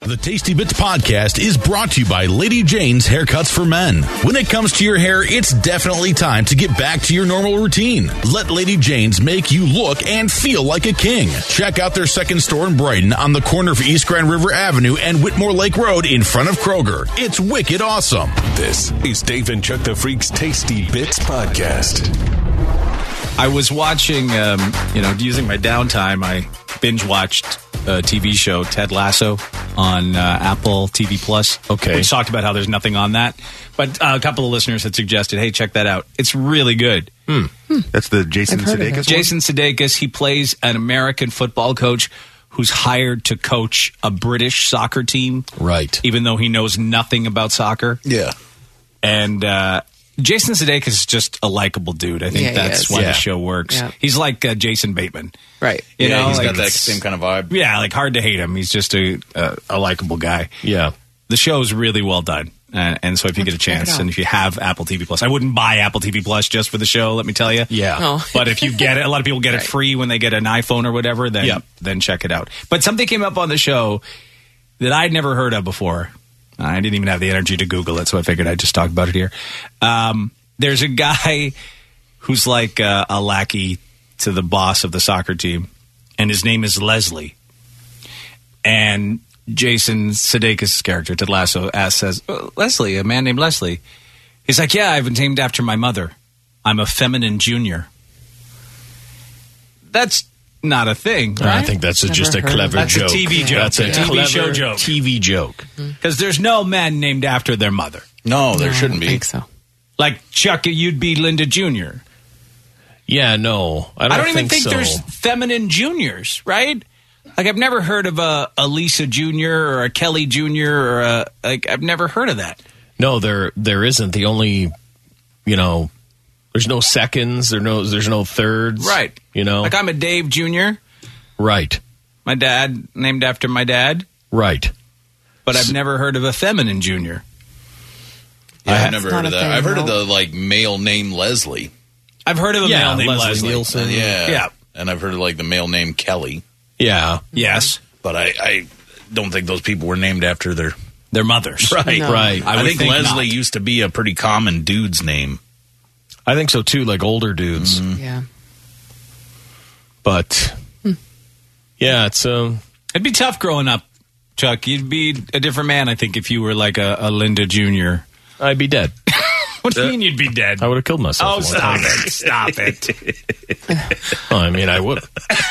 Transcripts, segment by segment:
The Tasty Bits podcast is brought to you by Lady Jane's Haircuts for Men. When it comes to your hair, it's definitely time to get back to your normal routine. Let Lady Jane's make you look and feel like a king. Check out their second store in Brighton on the corner of East Grand River Avenue and Whitmore Lake Road in front of Kroger. It's wicked awesome. This is Dave and Chuck the Freak's Tasty Bits podcast. I was watching, using my downtime, I binge watched a TV show, Ted Lasso, on Apple TV Plus. Okay. We talked about how there's nothing on that. But a couple of listeners had suggested, hey, check that out. It's really good. That's the Jason Sudeikis one? Jason Sudeikis, he plays an American football coach who's hired to coach a British soccer team. Right. Even though he knows nothing about soccer. Yeah. And Jason Sudeikis is just a likable dude. I think that's why the show works. Yeah. He's like Jason Bateman. Right. You know, he's like got that same kind of vibe. Yeah, like hard to hate him. He's just a likable guy. Yeah. The show is really well done. And so if you get a chance, and if you have Apple TV Plus, I wouldn't buy Apple TV Plus just for the show, let me tell you. Yeah. Oh. But if you get it, a lot of people get it free when they get an iPhone or whatever, then check it out. But something came up on the show that I'd never heard of before. I didn't even have the energy to Google it, so I figured I'd just talk about it here. There's a guy who's like a lackey to the boss of the soccer team, and his name is Leslie. And Jason Sudeikis' character, Ted Lasso, says, Leslie, a man named Leslie. He's like, yeah, I've been named after my mother. I'm a feminine junior. That's not a thing, right? I think that's just a clever joke. That's a TV joke. That's a TV show joke. TV joke. Because there's no men named after their mother. No, there shouldn't be. I think so. Like, Chuck, you'd be Linda Jr. Yeah, no. I don't even think so. there's feminine juniors, right? Like, I've never heard of a Lisa Jr. or a Kelly Jr. or I've never heard of that. No, there isn't. The only, there's no seconds. There's no thirds. Right. Like, I'm a Dave Jr. Right. My dad, named after my dad. Right. But I've never heard of a feminine junior. Yeah, I've never heard of that. I've heard of the male name Leslie. I've heard of a male name Leslie Nielsen. Yeah. And I've heard of the male name Kelly. Yeah. Yes. But I don't think those people were named after their mothers. Right. No. Right. I think Leslie used to be a pretty common dude's name. I think so too, like older dudes. Mm-hmm. Yeah. But yeah, it's it'd be tough growing up, Chuck. You'd be a different man, I think, if you were like a Linda Jr. I'd be dead. What do you mean you'd be dead? I would have killed myself. Oh, stop it. Stop it. Well, I mean, I would.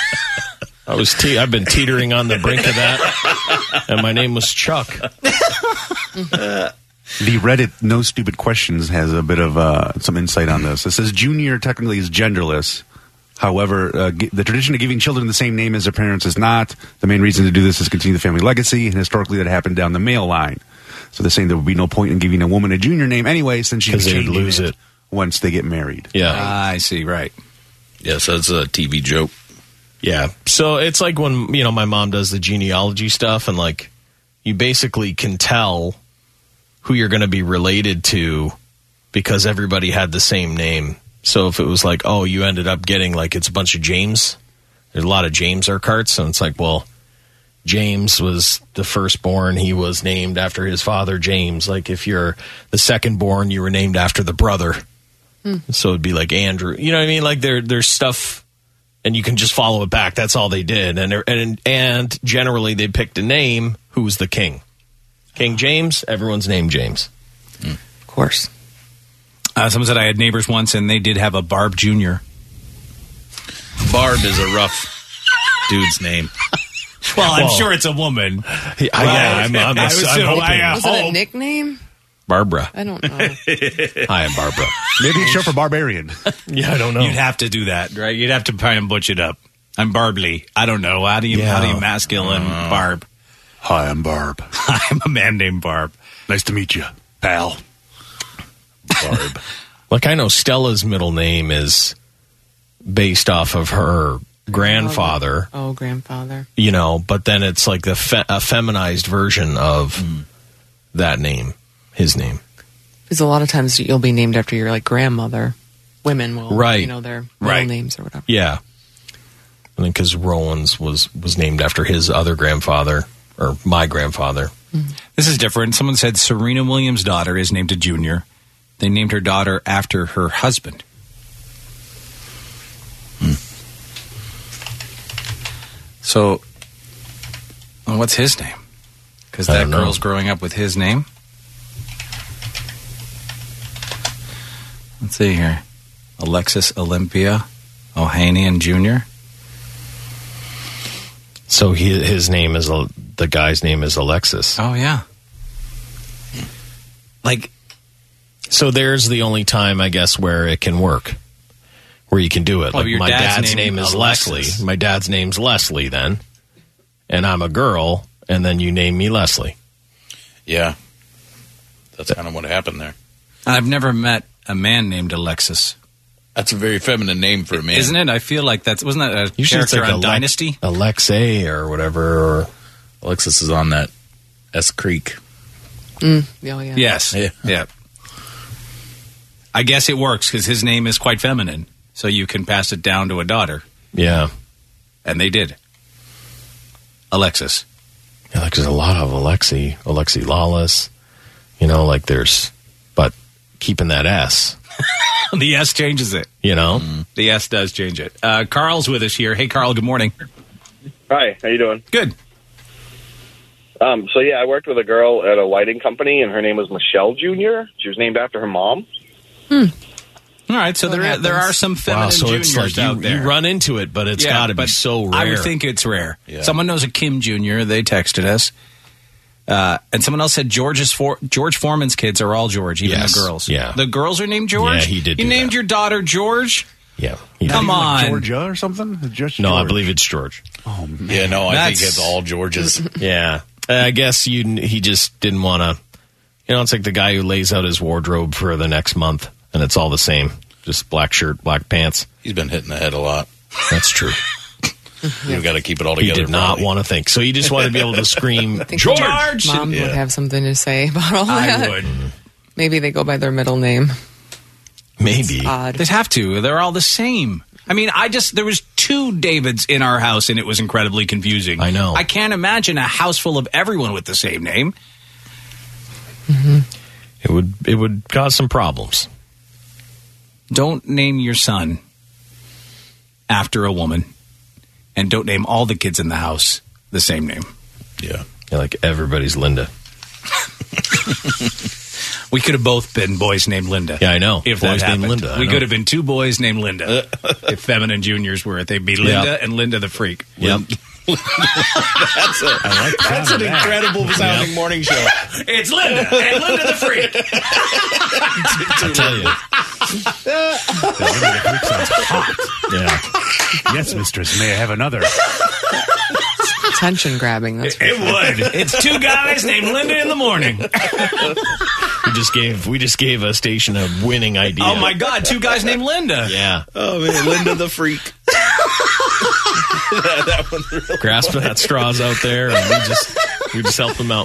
I've been teetering on the brink of that, and my name was Chuck. The Reddit No Stupid Questions has a bit of some insight on this. It says junior technically is genderless. However, the tradition of giving children the same name as their parents is not. The main reason to do this is continue the family legacy, and historically that happened down the male line. So they're saying there would be no point in giving a woman a junior name anyway, since she would lose it once they get married. Yeah. I see, right. Yes, that's a TV joke. Yeah. So it's like when, my mom does the genealogy stuff, and you basically can tell who you're going to be related to because everybody had the same name. So if it was you ended up getting it's a bunch of James, there's a lot of James Urquharts, and it's well, James was the firstborn. He was named after his father, James. If you're the secondborn, you were named after the brother. So it'd be Andrew. You know what I mean? There's stuff, and you can just follow it back. That's all they did. And generally, they picked a name. Who was the king? King James. Everyone's named James. Of course. Someone said I had neighbors once, and they did have a Barb Jr. Barb is a rough dude's name. Well, I'm sure it's a woman. I'm hoping. Was it a nickname? Barbara. I don't know. Hi, I'm Barbara. Maybe it's short for Barbarian. Yeah, I don't know. You'd have to do that, right? You'd have to try and butch it up. I'm Barbly. I don't know. How do you masculine Barb? Hi, I'm Barb. I'm a man named Barb. Nice to meet you, pal. Barb. I know Stella's middle name is based off of her grandfather. Oh, grandfather. But then it's a feminized version of that name, his name. Because a lot of times you'll be named after your grandmother. Women will, right. Their middle names or whatever. Yeah. I think because Rowan's was named after his other grandfather, or my grandfather. This is different. Someone said Serena Williams' daughter is named a Junior. They named her daughter after her husband. So, what's his name? Because that girl's growing up with his name. Let's see here. Alexis Olympia Ohanian Jr. So his name is, the guy's name is Alexis. Oh, yeah. Like, so there's the only time, I guess, where it can work. Where you can do it. Well, like, my dad's name is Alexis. Leslie. My dad's name's Leslie then. And I'm a girl, and then you name me Leslie. Yeah. That's kind of what happened there. I've never met a man named Alexis. That's a very feminine name for a man. Isn't it? I feel like wasn't that a character on Dynasty? Alexei or whatever. Or Alexis is on that S Creek. Oh, yeah. Yes. Yeah. I guess it works because his name is quite feminine, so you can pass it down to a daughter. Yeah. And they did. Alexis. Yeah, like there's a lot of Alexi Lawless. You know, like but keeping that S. The S changes it. You know? The S does change it. Carl's with us here. Hey, Carl, good morning. Hi, how you doing? Good. I worked with a girl at a lighting company, and her name was Michelle Jr. She was named after her mom. All right, so there are some feminine so juniors it's like out there. You run into it, but it's got to be so rare. I would think it's rare. Yeah. Someone knows a Kim Jr. They texted us. And someone else said George Foreman's kids are all George, even the girls. Yeah. The girls are named George? Yeah, he did You do named that. your daughter George? Yeah. Come on. Like Georgia or something? Just No, I George. believe it's George. Oh, man. Yeah, no, I think That's- it's all George's. Yeah. I guess he just didn't want to. You know, it's like the guy who lays out his wardrobe for the next month, and it's all the same. Just black shirt, black pants. He's been hit in the head a lot. That's true. You've got to keep it all He together. did not want to think. So he just wanted to be able to scream, I think George! Mom would have something to say about all I that. would. Maybe they go by their middle name. maybe. Odd. They'd have to. They're all the same. I mean, there was 2 Davids in our house, and it was incredibly confusing. I know. I can't imagine a house full of everyone with the same name. It would cause some problems. Don't name your son after a woman, and don't name all the kids in the house the same name. Yeah. Yeah, like everybody's Linda. We could have both been boys named Linda. Yeah, I know. If Boys that named happened. Linda, I We know. could have been 2 boys named Linda. If feminine juniors were it, they'd be Linda and Linda the Freak. Yep. That's an incredible sounding morning show. It's Linda and Linda the Freak. I tell you. Yeah. Yes, mistress. May I have another? Attention grabbing. That's It would. It's 2 guys named Linda in the morning. We just gave a station a winning idea. Oh my God, 2 guys named Linda. Yeah. Oh, man, Linda the Freak. That one's really Grasping at straws out there, and we just help them out.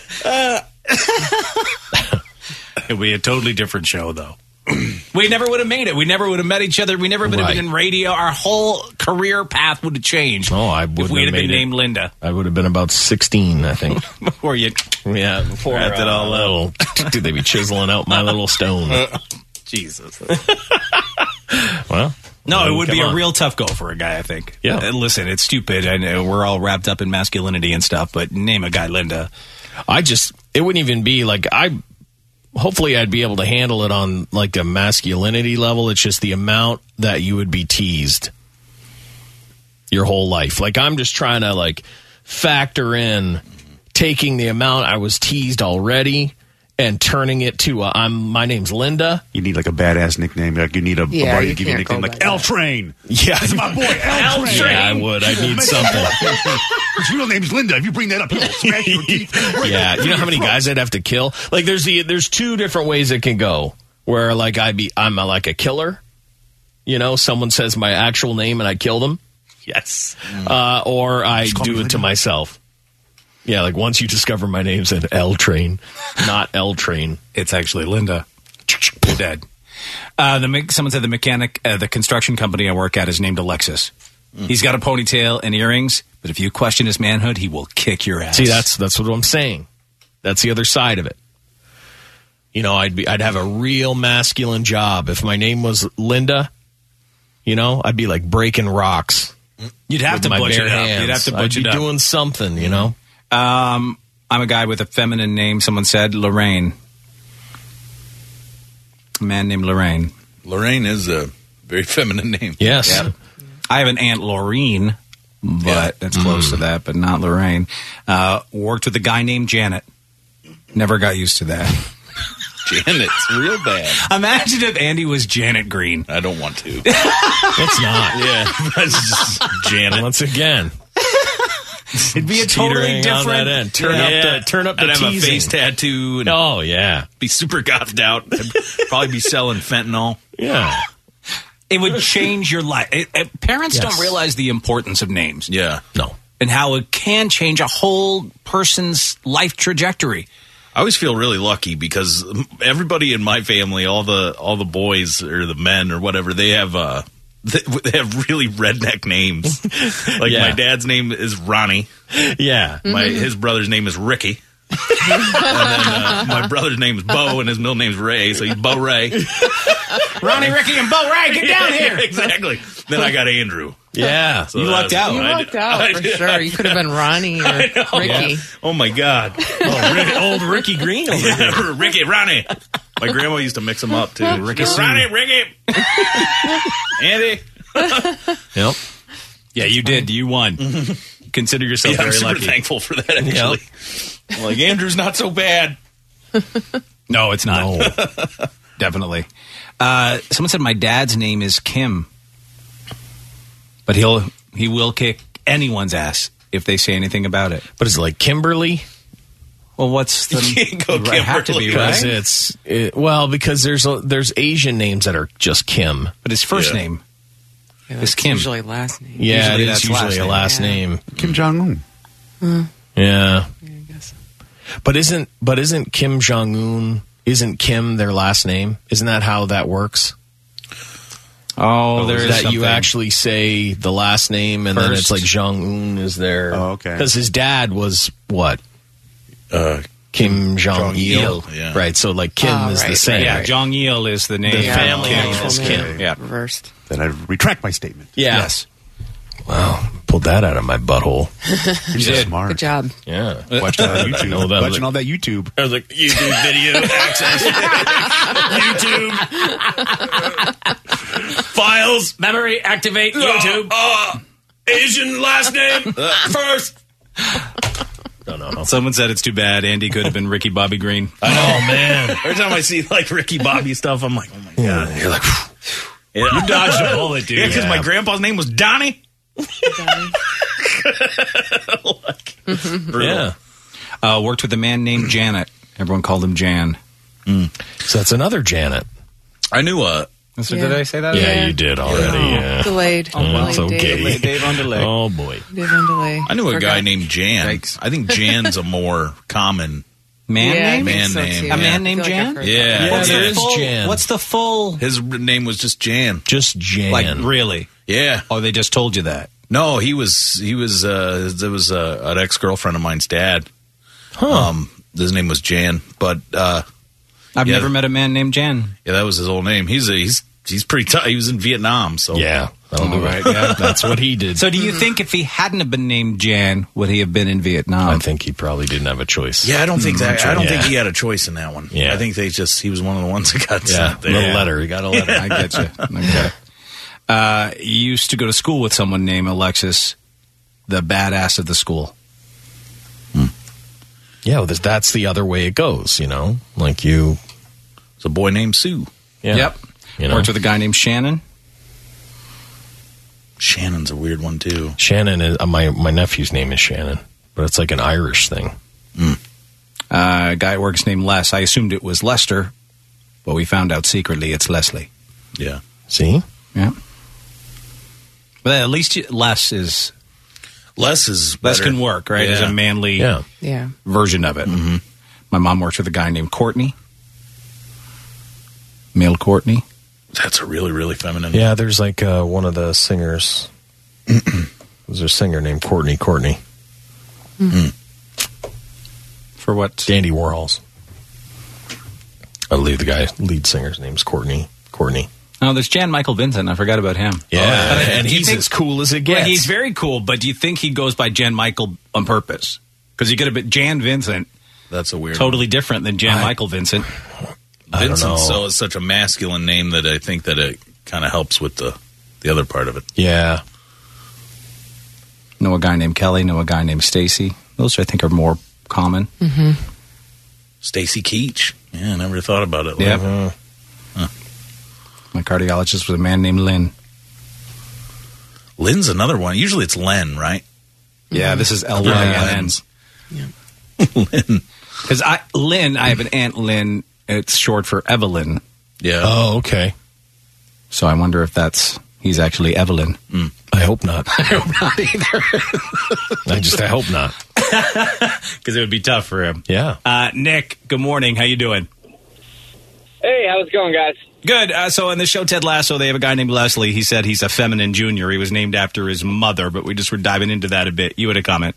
It'd be a totally different show, though. We never would have made it. We never would have met each other. We never would have been in radio. Our whole career path would have changed. Oh, I if wouldn't we had have been made it. named Linda. I would have been about 16, I think. Before you, Yeah, before wrapped it all little. Dude, they'd be chiseling out my little stone. Jesus. Well, No, it would be come a on. real tough go for a guy, I think. Yeah. Listen, it's stupid. I know we're all wrapped up in masculinity and stuff, but name a guy Linda. it wouldn't even be like hopefully I'd be able to handle it on like a masculinity level. It's just the amount that you would be teased your whole life. Like I'm just trying to like factor in taking the amount I was teased already and turning it to my name's Linda. You need like a badass nickname. Like you need a buddy to you give you a can't go nickname by like that. L-Train. Yeah, That's my boy, L-Train. yeah, I would. I'd need something. His real name's Linda. If you bring that up, he'll smash your teeth. Right Yeah, you know how many guys I'd have to kill? Like there's 2 different ways it can go. Where like I'm like a killer. You know, someone says my actual name and I kill them. Yes. Or I call me do it to Linda. myself. Yeah, like once you discover my name's an L-Train, not L-Train. It's actually Linda. You're dead. Someone said the construction company I work at is named Alexis. He's got a ponytail and earrings, But if you question his manhood, he will kick your ass. See, that's what I'm saying. That's the other side of it. You know, I'd have a real masculine job. If my name was Linda, you know, I'd be like breaking rocks. You'd have to butch it up. You'd have to butch it up. I'd be doing something, you know. I'm a guy with a feminine name. Someone said Lorraine. A man named Lorraine. Lorraine is a very feminine name. Yes. Yep. I have an Aunt Laureen, but that's close to that, but not Lorraine. Worked with a guy named Janet. Never got used to that. Janet's real bad. Imagine if Andy was Janet Green. I don't want to. It's not. Yeah. That's just Janet. Once again. It'd be a totally different. Turn up the I'd have a teasing. face tattoo. And Oh, yeah. be super gothed out. I'd probably be selling fentanyl. Yeah. It would change your life. Parents Yes. don't realize the importance of names. Yeah. No. And how it can change a whole person's life trajectory. I always feel really lucky because everybody in my family, all the boys or the men or whatever, they have really redneck names. Like Yeah. my dad's name is Ronnie. Yeah. His brother's name is Ricky. And then my brother's name is Bo, and his middle name's Ray, so he's Bo Ray. Ronnie, Ricky, and Bo Ray, get down here. Exactly. Then I got Andrew. Yeah. So You lucked out. You lucked out for sure. You could have been Ronnie or Ricky. Yeah. Oh my God. Old Ricky Green over here. Yeah, Ricky, Ronnie. My grandma used to mix them up too. Ronnie, Ricky, Andy. Yep. Yeah, you did. You won. Consider yourself Yeah, I'm very super lucky. thankful for that. Actually, I'm like Andrew's not so bad. No, it's not. Definitely. Someone said my dad's name is Kim, but he will kick anyone's ass if they say anything about it. But is it like Kimberly? Well, what's the? You can't go Right, have to be, Kimberly. right? Because there's Asian names that are just Kim. But his first Yeah. name. Yeah, It's that's Kim. usually last name. Yeah, Usually it that's is usually a last last name. name. Kim Jong Un. Yeah. I guess. But isn't Kim Jong Un? Isn't Kim their last name? Isn't that how that works? Oh, there is that you something. actually say the last name and then First. it's like Jong Un is there. Oh, okay. Because his dad was what? Kim Jong Il. yeah. Right. So like Kim is the right, same. Yeah, Jong Il is the name. The family Kim. name is Kim. Yeah. Reversed. Then I retract my statement. Yeah. Yes. Wow. Pulled that out of my butthole. You're so did. smart. Good job. Yeah. Watch that on YouTube. No, that was Watching all that YouTube. I was like, YouTube video access. YouTube. Files. Memory activate YouTube. Asian last name first. No. Someone said it's too bad Andy could have been Ricky Bobby Green. Oh man! Every time I see like Ricky Bobby stuff, I'm like, oh my God! You're like, you dodged a bullet, dude. Yeah, because my grandpa's name was Donnie. Yeah. Worked with a man named Janet. Everyone called him Jan. So that's another Janet. I knew So Yeah. did I say that? Yeah, you did already. Yeah. Delayed. That's Delayed okay. Dave. Dave on delay. Oh boy. Dave on delay. I knew a guy Forgot. named Jan. Yikes. I think Jan's a more common. Man Yeah, I name? think Man so, name. too. A man I named feel like Jan? I've heard Yeah. that. What's there the is full? Jan. What's the full? His name was just Jan. Just Jan. Like really? Yeah. Oh, they just told you that. No, he was. There was an ex girlfriend of mine's dad. Huh. His name was Jan, but I've Yeah. never met a man named Jan. yeah, that was his old name. He's pretty tough. He was in Vietnam, so Yeah. That'll do right, it. yeah. That's what he did. So do you think if he hadn't have been named Jan, would he have been in Vietnam? I think he probably didn't have a choice. Yeah, I don't think that. I don't think Yeah. he had a choice in that one. Yeah. I think he was one of the ones that got Yeah. sent there. Little letter. He got a letter. I get you. Okay. You used to go to school with someone named Alexis, the badass of the school. Yeah, well, that's the other way it goes, you know? Like you. It's a boy named Sue. Yeah. Yep. You know? Worked with a guy named Shannon. Shannon's a weird one too. Shannon is my nephew's name is Shannon, but it's like an Irish thing. A guy at work's named Les. I assumed it was Lester, but we found out secretly it's Leslie. Yeah. See? Yeah. But at least Les better. can work, right? As Yeah. a manly Yeah. Yeah. version of it. Mm-hmm. My mom worked with a guy named Courtney. Male Courtney. That's a really, really feminine. Yeah, there's like one of the singers. There's a singer named Courtney. For what? Dandy Warhols. I believe the lead singer's name's Courtney. Oh, there's Jan Michael Vincent. I forgot about him. Yeah, Oh, and he's as cool as it gets. Yeah, he's very cool, but do you think he goes by Jan Michael on purpose? Because you could have been Jan Vincent. That's a weird Totally different than Jan Michael Vincent. Vincent so is such a masculine name that I think that it kind of helps with the other part of it. Yeah. Know a guy named Kelly, know a guy named Stacy. Those I think are more common. Mm-hmm. Stacy Keach. Yeah, I never thought about it. Yeah. My cardiologist was a man named Lynn. Lynn's another one. Usually it's Len, right? Yeah, this is L-Y-N-N. Lynn. Because Lynn, I have an Aunt Lynn. It's short for Evelyn. Yeah. Oh, okay. So I wonder if he's actually Evelyn. I hope not. I hope not either. I hope not. Because it would be tough for him. Yeah. Nick, good morning. How you doing? Hey, how's it going, guys? Good. So in the show Ted Lasso, they have a guy named Leslie. He said he's a feminine junior. He was named after his mother, but we just were diving into that a bit. You had a comment.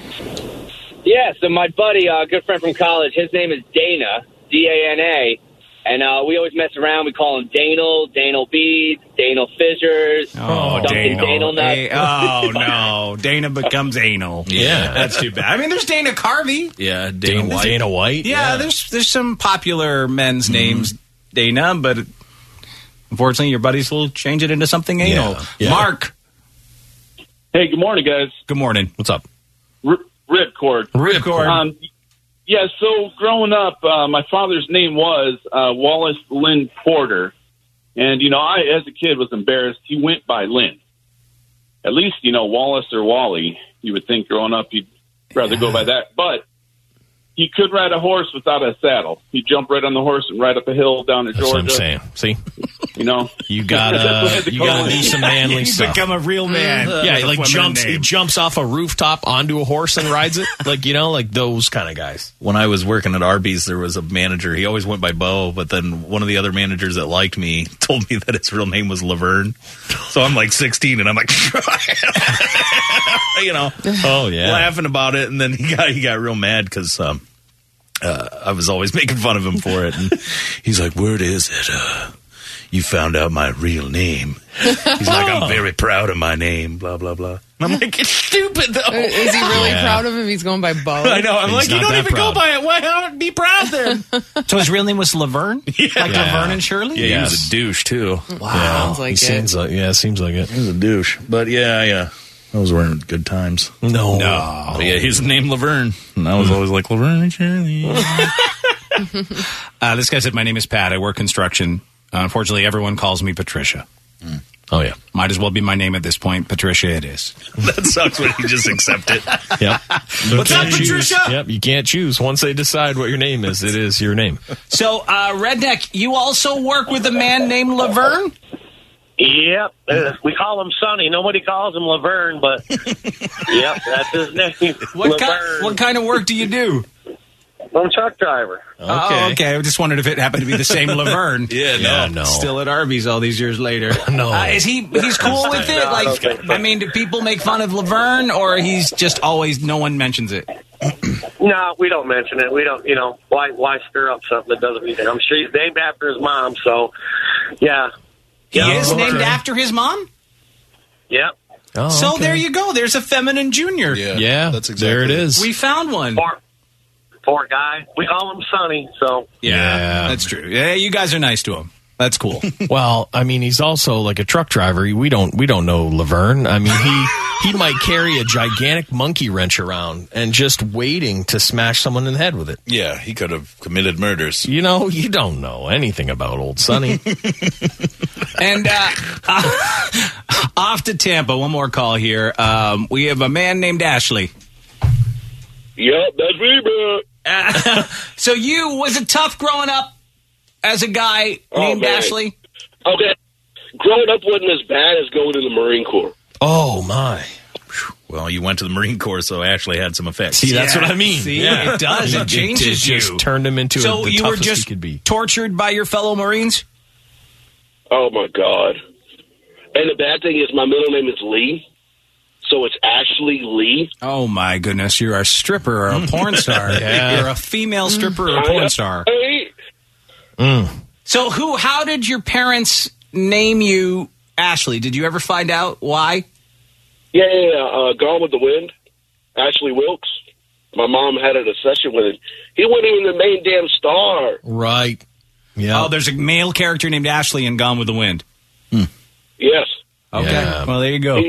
Yeah, so my buddy, a good friend from college, his name is Dana, D-A-N-A, and we always mess around. We call him Danal Beads, Danal Fissures, Danal Nuts. Oh, no. Dana becomes anal. Yeah. That's too bad. I mean, there's Dana Carvey. Yeah, Dana White. Yeah, there's some popular men's names, Dana, but unfortunately your buddies will change it into something anal. Yeah. Mark. Hey, good morning, guys. Good morning. What's up? Ripcord. Yeah, so growing up, my father's name was Wallace Lynn Porter. And, I, as a kid, was embarrassed. He went by Lynn. At least, Wallace or Wally, you would think growing up he'd rather go by that. But he could ride a horse without a saddle. He'd jump right on the horse and ride up a hill down to That's Georgia. what I'm saying. See? You gotta do some manly stuff. Become a real man. Yeah, he jumps off a rooftop onto a horse and rides it. Like those kind of guys. When I was working at Arby's, there was a manager. He always went by Bo, but then one of the other managers that liked me told me that his real name was Laverne. So I'm like 16, and I'm like, oh yeah, laughing about it. And then he got real mad because I was always making fun of him for it. And he's like, "Word is it? You found out my real name." He's like, "I'm very proud of my name, blah, blah, blah." And I'm like, it's stupid, though. Is he really proud of him? He's going by Bo. I know. I'm like, you don't even go by it. Why not be proud then? So his real name was Laverne? Yeah. Like Laverne and Shirley? Yeah, he was a douche, too. Wow. Sounds like it. Seems like it. He was a douche. But yeah. Those weren't good times. No. But yeah, his name Laverne. And I was always like, Laverne and Shirley. This guy said, my name is Pat. I work construction. Unfortunately, everyone calls me Patricia. Oh, yeah. Might as well be my name at this point. Patricia it is. That sucks when you just accept it. Yep. What's up, Patricia? Yep, you can't choose. Once they decide what your name is, it is your name. So, Redneck, you also work with a man named Laverne? Yep. We call him Sonny. Nobody calls him Laverne, but yep, that's his name. What kind of work do you do? I'm a truck driver. Okay. Oh, okay. I just wondered if it happened to be the same Laverne. No. Still at Arby's all these years later. No. He's cool with it? Do people make fun of Laverne, or he's just always, no one mentions it? No, we don't mention it. We don't, why stir up something that doesn't mean it? I'm sure he's named after his mom, so, yeah. He is named after his mom? Yep. Oh, so there you go. There's a feminine junior. Yeah, that's exactly there it is. We found one. Poor guy. We call him Sonny, so. Yeah, that's true. Yeah, you guys are nice to him. That's cool. Well, I mean, he's also like a truck driver. We don't know Laverne. I mean, he might carry a gigantic monkey wrench around and just waiting to smash someone in the head with it. Yeah, he could have committed murders. You don't know anything about old Sonny. And off to Tampa. One more call here. We have a man named Ashley. Yep, that's me, bro. So was it tough growing up as a guy named Ashley? Okay. Growing up wasn't as bad as going in the Marine Corps. Oh, my. Well, you went to the Marine Corps, so Ashley had some effects. See, that's what I mean. See, it does. It changes you. Just turned him into so the you were toughest just he could be. Tortured by your fellow Marines? Oh, my God. And the bad thing is my middle name is Lee. So it's Ashley Lee. Oh, my goodness. You're a stripper or a porn star. Yeah. You're a female stripper or a porn star. So how did your parents name you Ashley? Did you ever find out why? Yeah. Gone with the Wind. Ashley Wilkes. My mom had a session with him. He wasn't even the main damn star. Right. Yeah. Oh, there's a male character named Ashley in Gone with the Wind. Yes. Okay. Yeah. Well, there you go.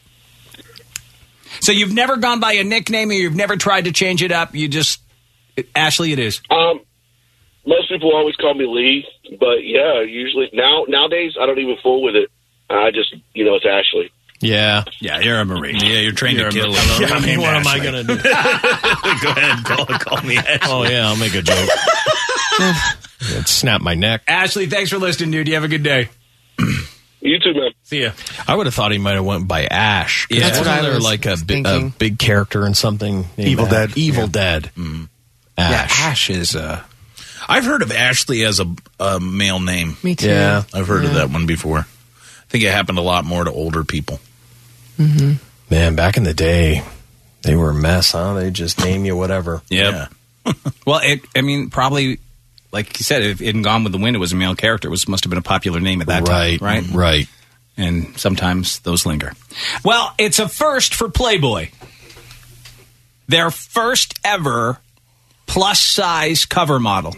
So you've never gone by a nickname, or you've never tried to change it up. You just Ashley. It is. Most people always call me Lee, but yeah, usually nowadays I don't even fool with it. I just it's Ashley. Yeah. Yeah, you're a Marine. Yeah, you're trained to kill. Yeah, I mean, what am I going to do? Go ahead, call me Ashley. Oh, yeah, I'll make a joke. It'd snap my neck. Ashley, thanks for listening, dude. You have a good day. You too, man. See ya. I would have thought he might have went by Ash. Yeah, that's what I was like a thinking. big character in something. Evil Dead. Evil Dead. Ash. Yeah, Ash is... I've heard of Ashley as a male name. Me too. Yeah. I've heard of that one before. I think it happened a lot more to older people. Mm-hmm. Man, back in the day, they were a mess, huh? They just name you whatever. Yep. Yeah. Well, probably, like you said, if in Gone with the Wind, it was a male character. It must have been a popular name at that time, right? Right. And sometimes those linger. Well, it's a first for Playboy. Their first ever plus-size cover model.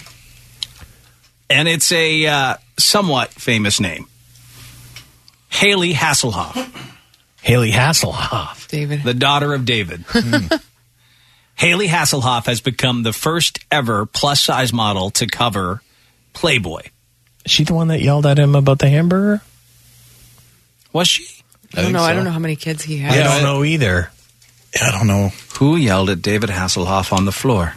And it's a somewhat famous name. Haley Hasselhoff. Haley Hasselhoff. David. The daughter of David. Haley Hasselhoff has become the first ever plus-size model to cover Playboy. Is she the one that yelled at him about the hamburger? Was she? I don't know. I don't know how many kids he has. I don't know either. I don't know. Who yelled at David Hasselhoff on the floor?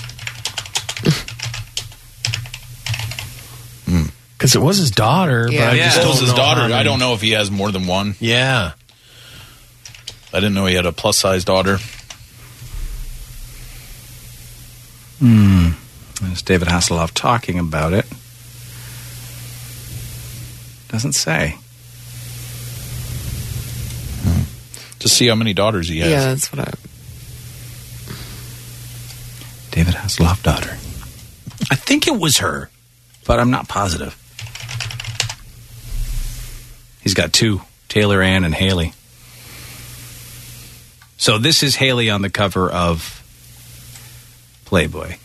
Because it was his daughter. Yeah. But I just It don't was his know daughter. how many. I don't know if he has more than one. Yeah. I didn't know he had a plus-size daughter. There's David Hasselhoff talking about it. Doesn't say. To see how many daughters he has. Yeah, that's what I... David Hasselhoff daughter. I think it was her, but I'm not positive. He's got two, Taylor Ann and Haley. So this is Haley on the cover of Playboy.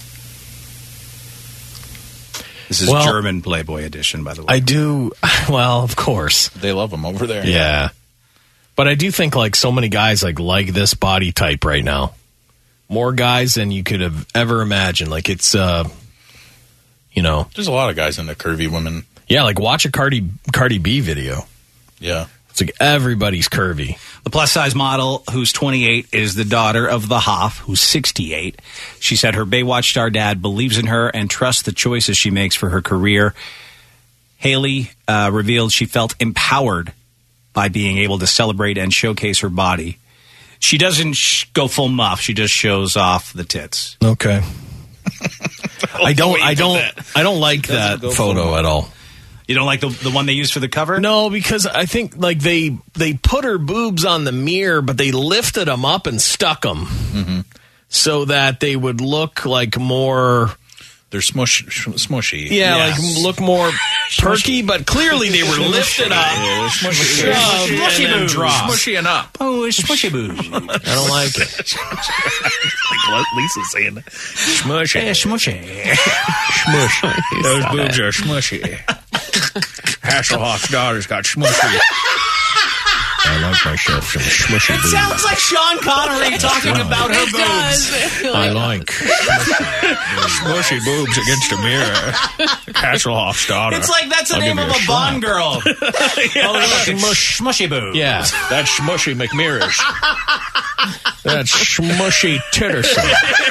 This is German Playboy edition, by the way. I do. Well, of course. They love him over there. Yeah. But I do think like so many guys like this body type right now. More guys than you could have ever imagined. Like it's, There's a lot of guys into curvy women. Yeah, like watch a Cardi B video. Yeah. It's like everybody's curvy. The plus-size model, who's 28, is the daughter of the Hoff, who's 68. She said her Baywatch star dad believes in her and trusts the choices she makes for her career. Haley revealed she felt empowered by being able to celebrate and showcase her body. She doesn't go full muff. She just shows off the tits. Okay. I don't like that photo at all. You don't like the one they used for the cover? No, because I think like they put her boobs on the mirror, but they lifted them up and stuck them so that they would look like more. They're smushy. Yeah, like look more perky, but clearly they were lifted up, smushy boobs, smushy and up. Oh, it's smushy boobs. I don't like it. Like Lisa's saying that. Smushy. Yeah, smushy. Smush. Those boobs are smushy. Hasselhoff's daughter's got smushy. I like myself some smushy boobs. Sounds like Sean Connery talking about her boobs. I like smushy boobs against a mirror. Hasselhoff's daughter. It's like that's the name of a Bond girl. Oh, look, it's smushy boobs. Yeah, that's Smushy McMirrors. that's smushy Titterson.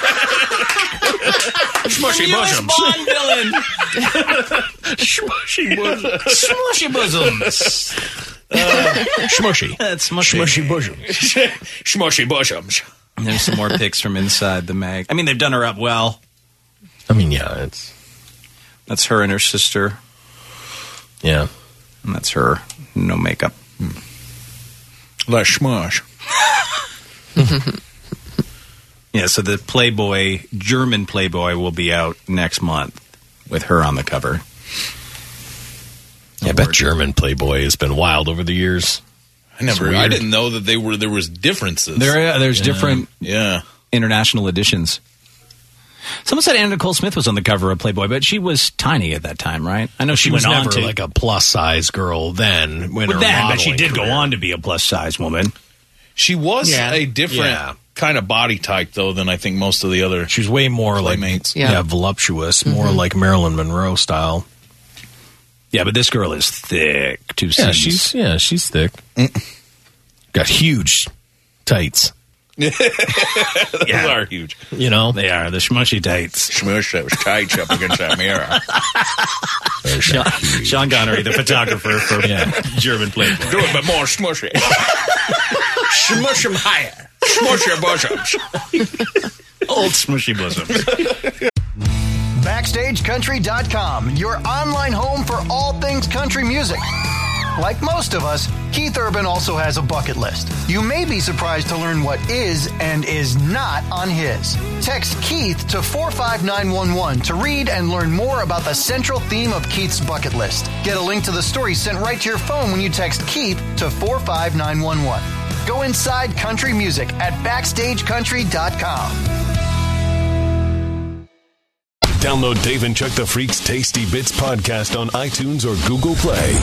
Smushy bosoms. Bond villain. Smushy bosoms. Smushy bosoms. Smushy. That's smushy. Smushy bosoms. Smushy bosoms. And there's some more pics from inside the mag. I mean, they've done her up well. I mean, yeah, That's her and her sister. Yeah. And that's her. No makeup. Like Smosh. Yeah, so the Playboy, German Playboy, will be out next month with her on the cover. Yeah, I bet German Playboy has been wild over the years. I didn't know that there was differences. There's different international editions. Someone said Anna Nicole Smith was on the cover of Playboy, but she was tiny at that time, right? I know she was went on never to like a plus size girl then. But she did go on to be a plus size woman. She was a different kind of body type, though, than I think most of the other. She's way more Playmates. like voluptuous, more like Marilyn Monroe style. Yeah, but this girl is thick. Yeah, she's thick. Got huge tights. Those are huge. You know, they are the smushy tights. Smush that was tight up against that mirror. Sean Connery, the photographer for German Playboy. Do it, but more smushy. Smush them higher. Smush your bosoms. Old smushy bosoms. BackstageCountry.com, your online home for all things country music. Like most of us, Keith Urban also has a bucket list. You may be surprised to learn what is and is not on his. Text Keith to 45911 to read and learn more about the central theme of Keith's bucket list. Get a link to the story sent right to your phone when you text Keith to 45911. Go inside country music at BackstageCountry.com. Download Dave and Chuck the Freak's Tasty Bits podcast on iTunes or Google Play.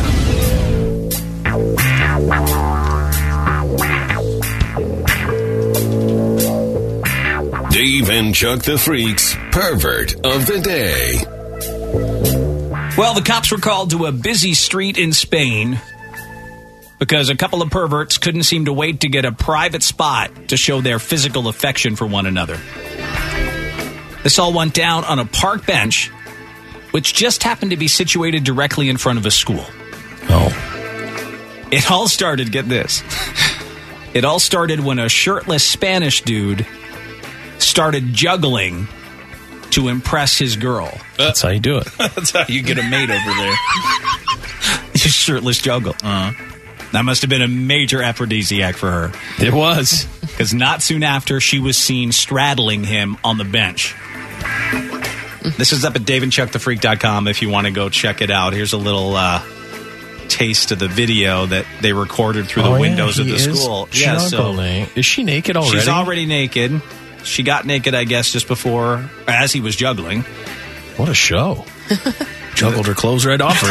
Dave and Chuck the Freak's Pervert of the Day. Well, the cops were called to a busy street in Spain because a couple of perverts couldn't seem to wait to get a private spot to show their physical affection for one another. This all went down on a park bench, which just happened to be situated directly in front of a school. Oh. It all started, get this, it all started when a shirtless Spanish dude started juggling to impress his girl. That's how you do it. That's how you get a mate over there. Just shirtless juggle. That must have been a major aphrodisiac for her. It was. Because not soon after, she was seen straddling him on the bench. This is up at daveandchuckthefreak.com if you want to go check it out. Here's a little taste of the video that they recorded through the windows of the school. Yeah, so is she naked already? She's already naked. She got naked, I guess, just before, as he was juggling. What a show. Juggled her clothes right off her.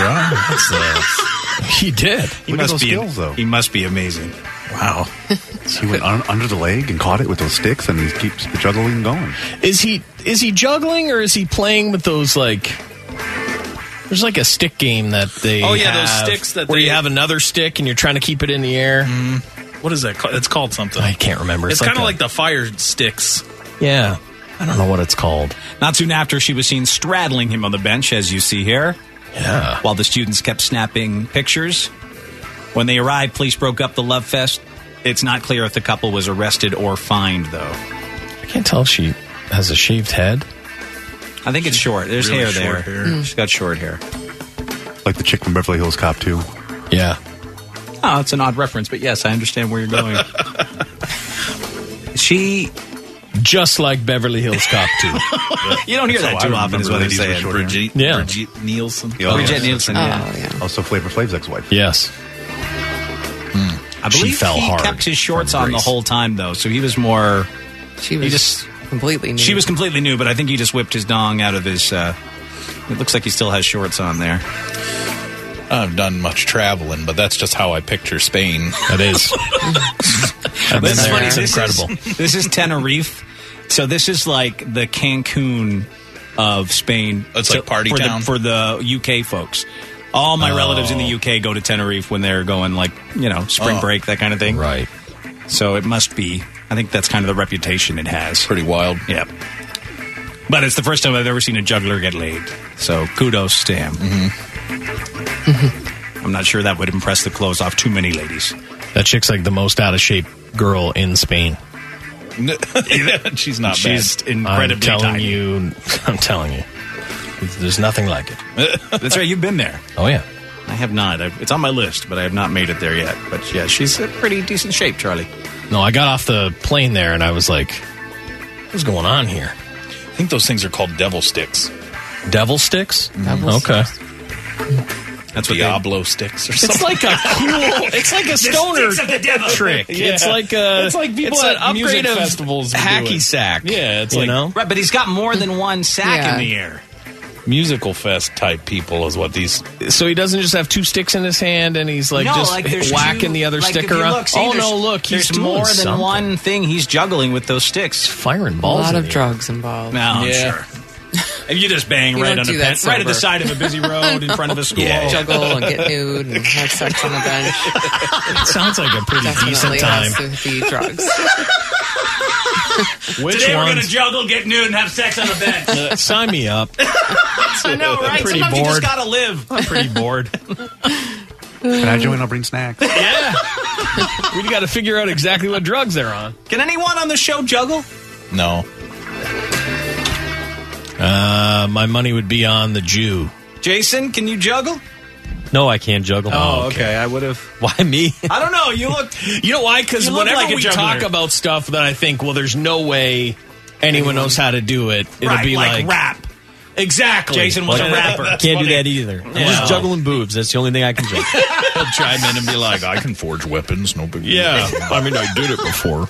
Huh? He did. He must be skills, though. He must be amazing. Wow. He went under the leg and caught it with those sticks, and he keeps the juggling going. Is he juggling, or is he playing with those, like... There's like a stick game that they have, those sticks that where you have another stick and you're trying to keep it in the air. What is that called? It's called something. I can't remember. It's kind of like the fire sticks. Yeah. I don't know what it's called. Not soon after, she was seen straddling him on the bench, as you see here. Yeah. While the students kept snapping pictures. When they arrived, police broke up the love fest. It's not clear if the couple was arrested or fined, though. I can't tell if she has a shaved head. I think it's short. There's really hair there. Hair. She's got short hair. Like the chick from Beverly Hills Cop 2. Yeah. Oh, it's an odd reference, but yes, I understand where you're going. She... Just like Beverly Hills Cop 2. You don't hear that too often, is what they say. Brigitte Nielsen. Brigitte Nielsen, yeah. Also Flavor Flav's ex-wife. Yes. I believe she fell he hard kept his shorts on the whole time, though, so he was more... She was completely new. She was completely new, but I think he just whipped his dong out of his... it looks like he still has shorts on there. I've done much traveling, but that's just how I picture Spain. That is. This is funny. It's incredible. This is Tenerife. So this is like the Cancun of Spain. It's like party town. For the UK folks. All my relatives in the UK go to Tenerife when they're going, like, spring break, that kind of thing. Right. So it must be. I think that's kind of the reputation it has. Pretty wild. Yeah. But it's the first time I've ever seen a juggler get laid. So kudos to him. I'm not sure that would impress the clothes off too many ladies. That chick's like the most out of shape girl in Spain. She's not She's bad. incredibly tiny. I'm telling you. There's nothing like it. That's right, you've been there. Oh, yeah. I have not. It's on my list, but I have not made it there yet. But yeah, she's in pretty decent shape, Charlie. No, I got off the plane there and I was like, what's going on here? I think those things are called devil sticks. Devil sticks? Okay. That's what Diablo sticks or something. It's like a cool, it's like a stoner sticks of the devil. trick. Yeah. It's like people it's at an upgrade music of festivals do hacky it. sack. Yeah, it's you like know? Right, but he's got more than one sack in the air. Musical fest type people is what these. So he doesn't just have two sticks in his hand and he's like just whacking the other stick around. Look, he's there's more than something. one thing he's juggling with those sticks. Firing A balls. lot in of the air. drugs involved. No, I'm sure. And you just bang You right don't on do a that right at the sober. side of a busy road in front of a school. Juggle and get nude and have sex on the bench. It sounds like a pretty Definitely decent time. has to be drugs. Which Today we're ones? going to juggle, get nude, and have sex on a bench. Sign me up. I know, right? I'm pretty Sometimes you just bored. got to live. I'm pretty bored. Can I join? I'll bring snacks. Yeah. We got to figure out exactly what drugs they're on. Can anyone on the show juggle? No. My money would be on the Jew. Jason, can you juggle? No, I can't juggle. Oh, okay. I would have. Why me? I don't know. You look. You know why? Because You look whenever like a we juggler. talk about stuff that I think, well, there's no way anyone knows how to do it, it'll Right, be like rap. Exactly. Jason was a rapper. Can't do that either. I'm just juggling boobs. That's the only thing I can juggle. He'll chime in and be like, I can forge weapons, no big deal. Yeah. I mean, I did it before.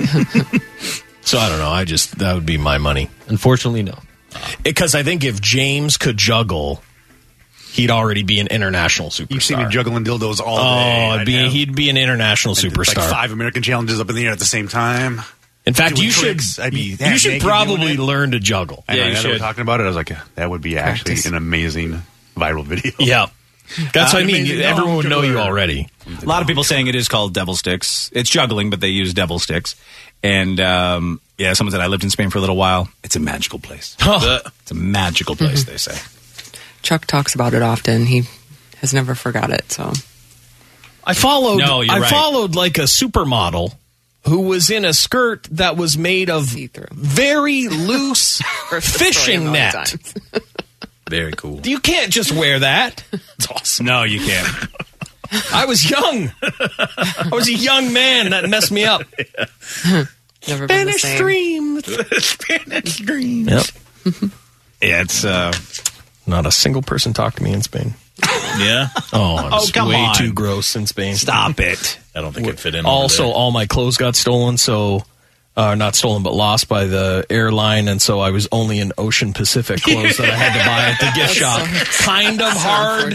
So I don't know. That would be my money. Unfortunately, no. Because I think if James could juggle, he'd already be an international superstar. You see me juggling dildos all day. He'd be an international superstar. Like 5 American challenges up in the air at the same time. In fact, Doing you tricks. should. I'd be You half should naked probably doing it. learn to juggle. I know, you I know should. we're talking about it. I was like, that would be actually an amazing viral video. Yeah, that's what I mean. amazing. Everyone would know you Juggler. already. A lot of people saying it is called devil sticks. It's juggling, but they use devil sticks. And yeah, someone said I lived in Spain for a little while. It's a magical place. It's a magical place, they say. Chuck talks about it often. He has never forgot it. So I followed. No, you're I right. followed like a supermodel who was in a skirt that was made of very loose fishing net. Very cool. You can't just wear that. It's awesome. No, you can't. I was young. I was a young man. That messed me up. Never been the Spanish same. dream. Spanish dreams. Yep. Yeah, it's Not a single person talked to me in Spain. Yeah. Oh, it's come way on. too gross in Spain. stop it. I don't think it fit in. Also, over all my clothes got stolen, so not stolen, but lost by the airline, and so I was only in Ocean Pacific clothes that I had to buy at the gift shop. Kind of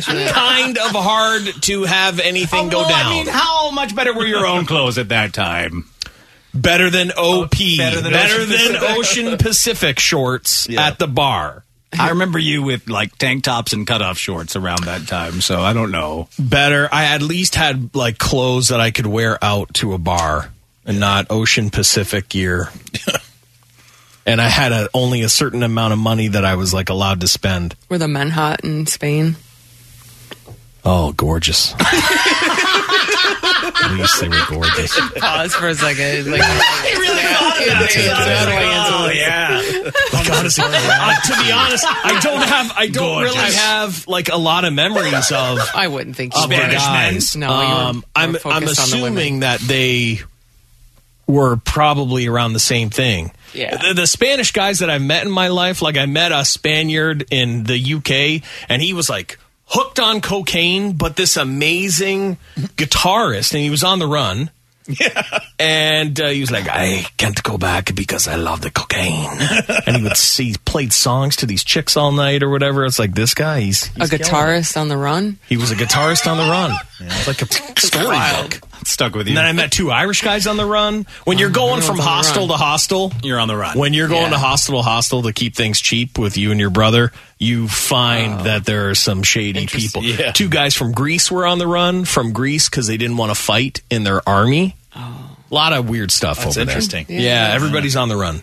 hard to have anything go well, down. I mean, how much better were your own clothes at that time? Better than OP. Better than Ocean Pacific shorts at the bar. I remember you with like tank tops and cutoff shorts around that time, so I don't know. Better. I at least had like clothes that I could wear out to a bar and not Ocean Pacific gear. And I had only a certain amount of money that I was like allowed to spend. Were the men hot in Spain? Oh, gorgeous. At least they were gorgeous. Pause for a second. Like, He really thought of that. Oh, yeah. Like, honestly, to be honest, I don't really have like a lot of memories of I wouldn't think of the Spanish guys. men. No, you were I'm more focused on the women. assuming that they were probably around the same thing. Yeah. The Spanish guys that I've met in my life, like I met a Spaniard in the UK, and he was like hooked on cocaine, but this amazing guitarist, and he was on the run. Yeah. And he was like, I can't go back because I love the cocaine. And he played songs to these chicks all night or whatever. It's like, this guy, he's A guitarist on the run? he was a guitarist on the run. It's like a storybook. Stuck with you. And then I met 2 Irish guys on the run. When you're going from hostel to hostel, You're on the run. when you're going to hostel to keep things cheap with you and your brother, you find that there are some shady people. Yeah. 2 guys from Greece were on the run from Greece because they didn't want to fight in their army. A lot of weird stuff That's over interesting. there. Yeah, everybody's on the run.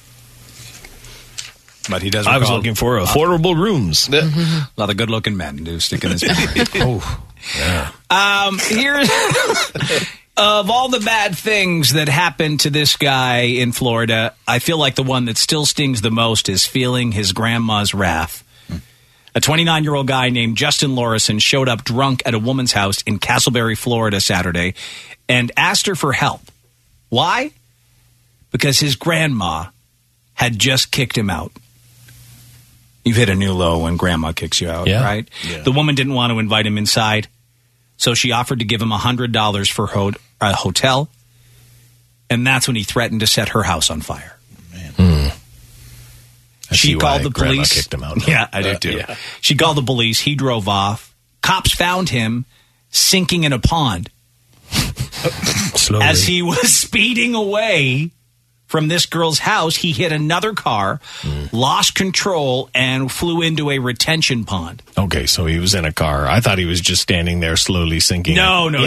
But he does. I was recall looking for affordable rooms. a lot of good-looking men do stick in his pocket. Oh, yeah. Here's of all the bad things that happened to this guy in Florida, I feel like the one that still stings the most is feeling his grandma's wrath. A 29-year-old guy named Justin Lorison showed up drunk at a woman's house in Castleberry, Florida, Saturday, and asked her for help. Why? Because his grandma had just kicked him out. You've hit a new low when grandma kicks you out, right? Yeah. The woman didn't want to invite him inside, so she offered to give him $100 for a hotel, and that's when he threatened to set her house on fire. Man. She called the Grandma police. Kicked him out. Yeah, I did too. Yeah. She called the police. He drove off. Cops found him sinking in a pond Slowly. as he was speeding away from this girl's house. He hit another car, lost control, and flew into a retention pond. Okay, so he was in a car. I thought he was just standing there slowly sinking. No. Into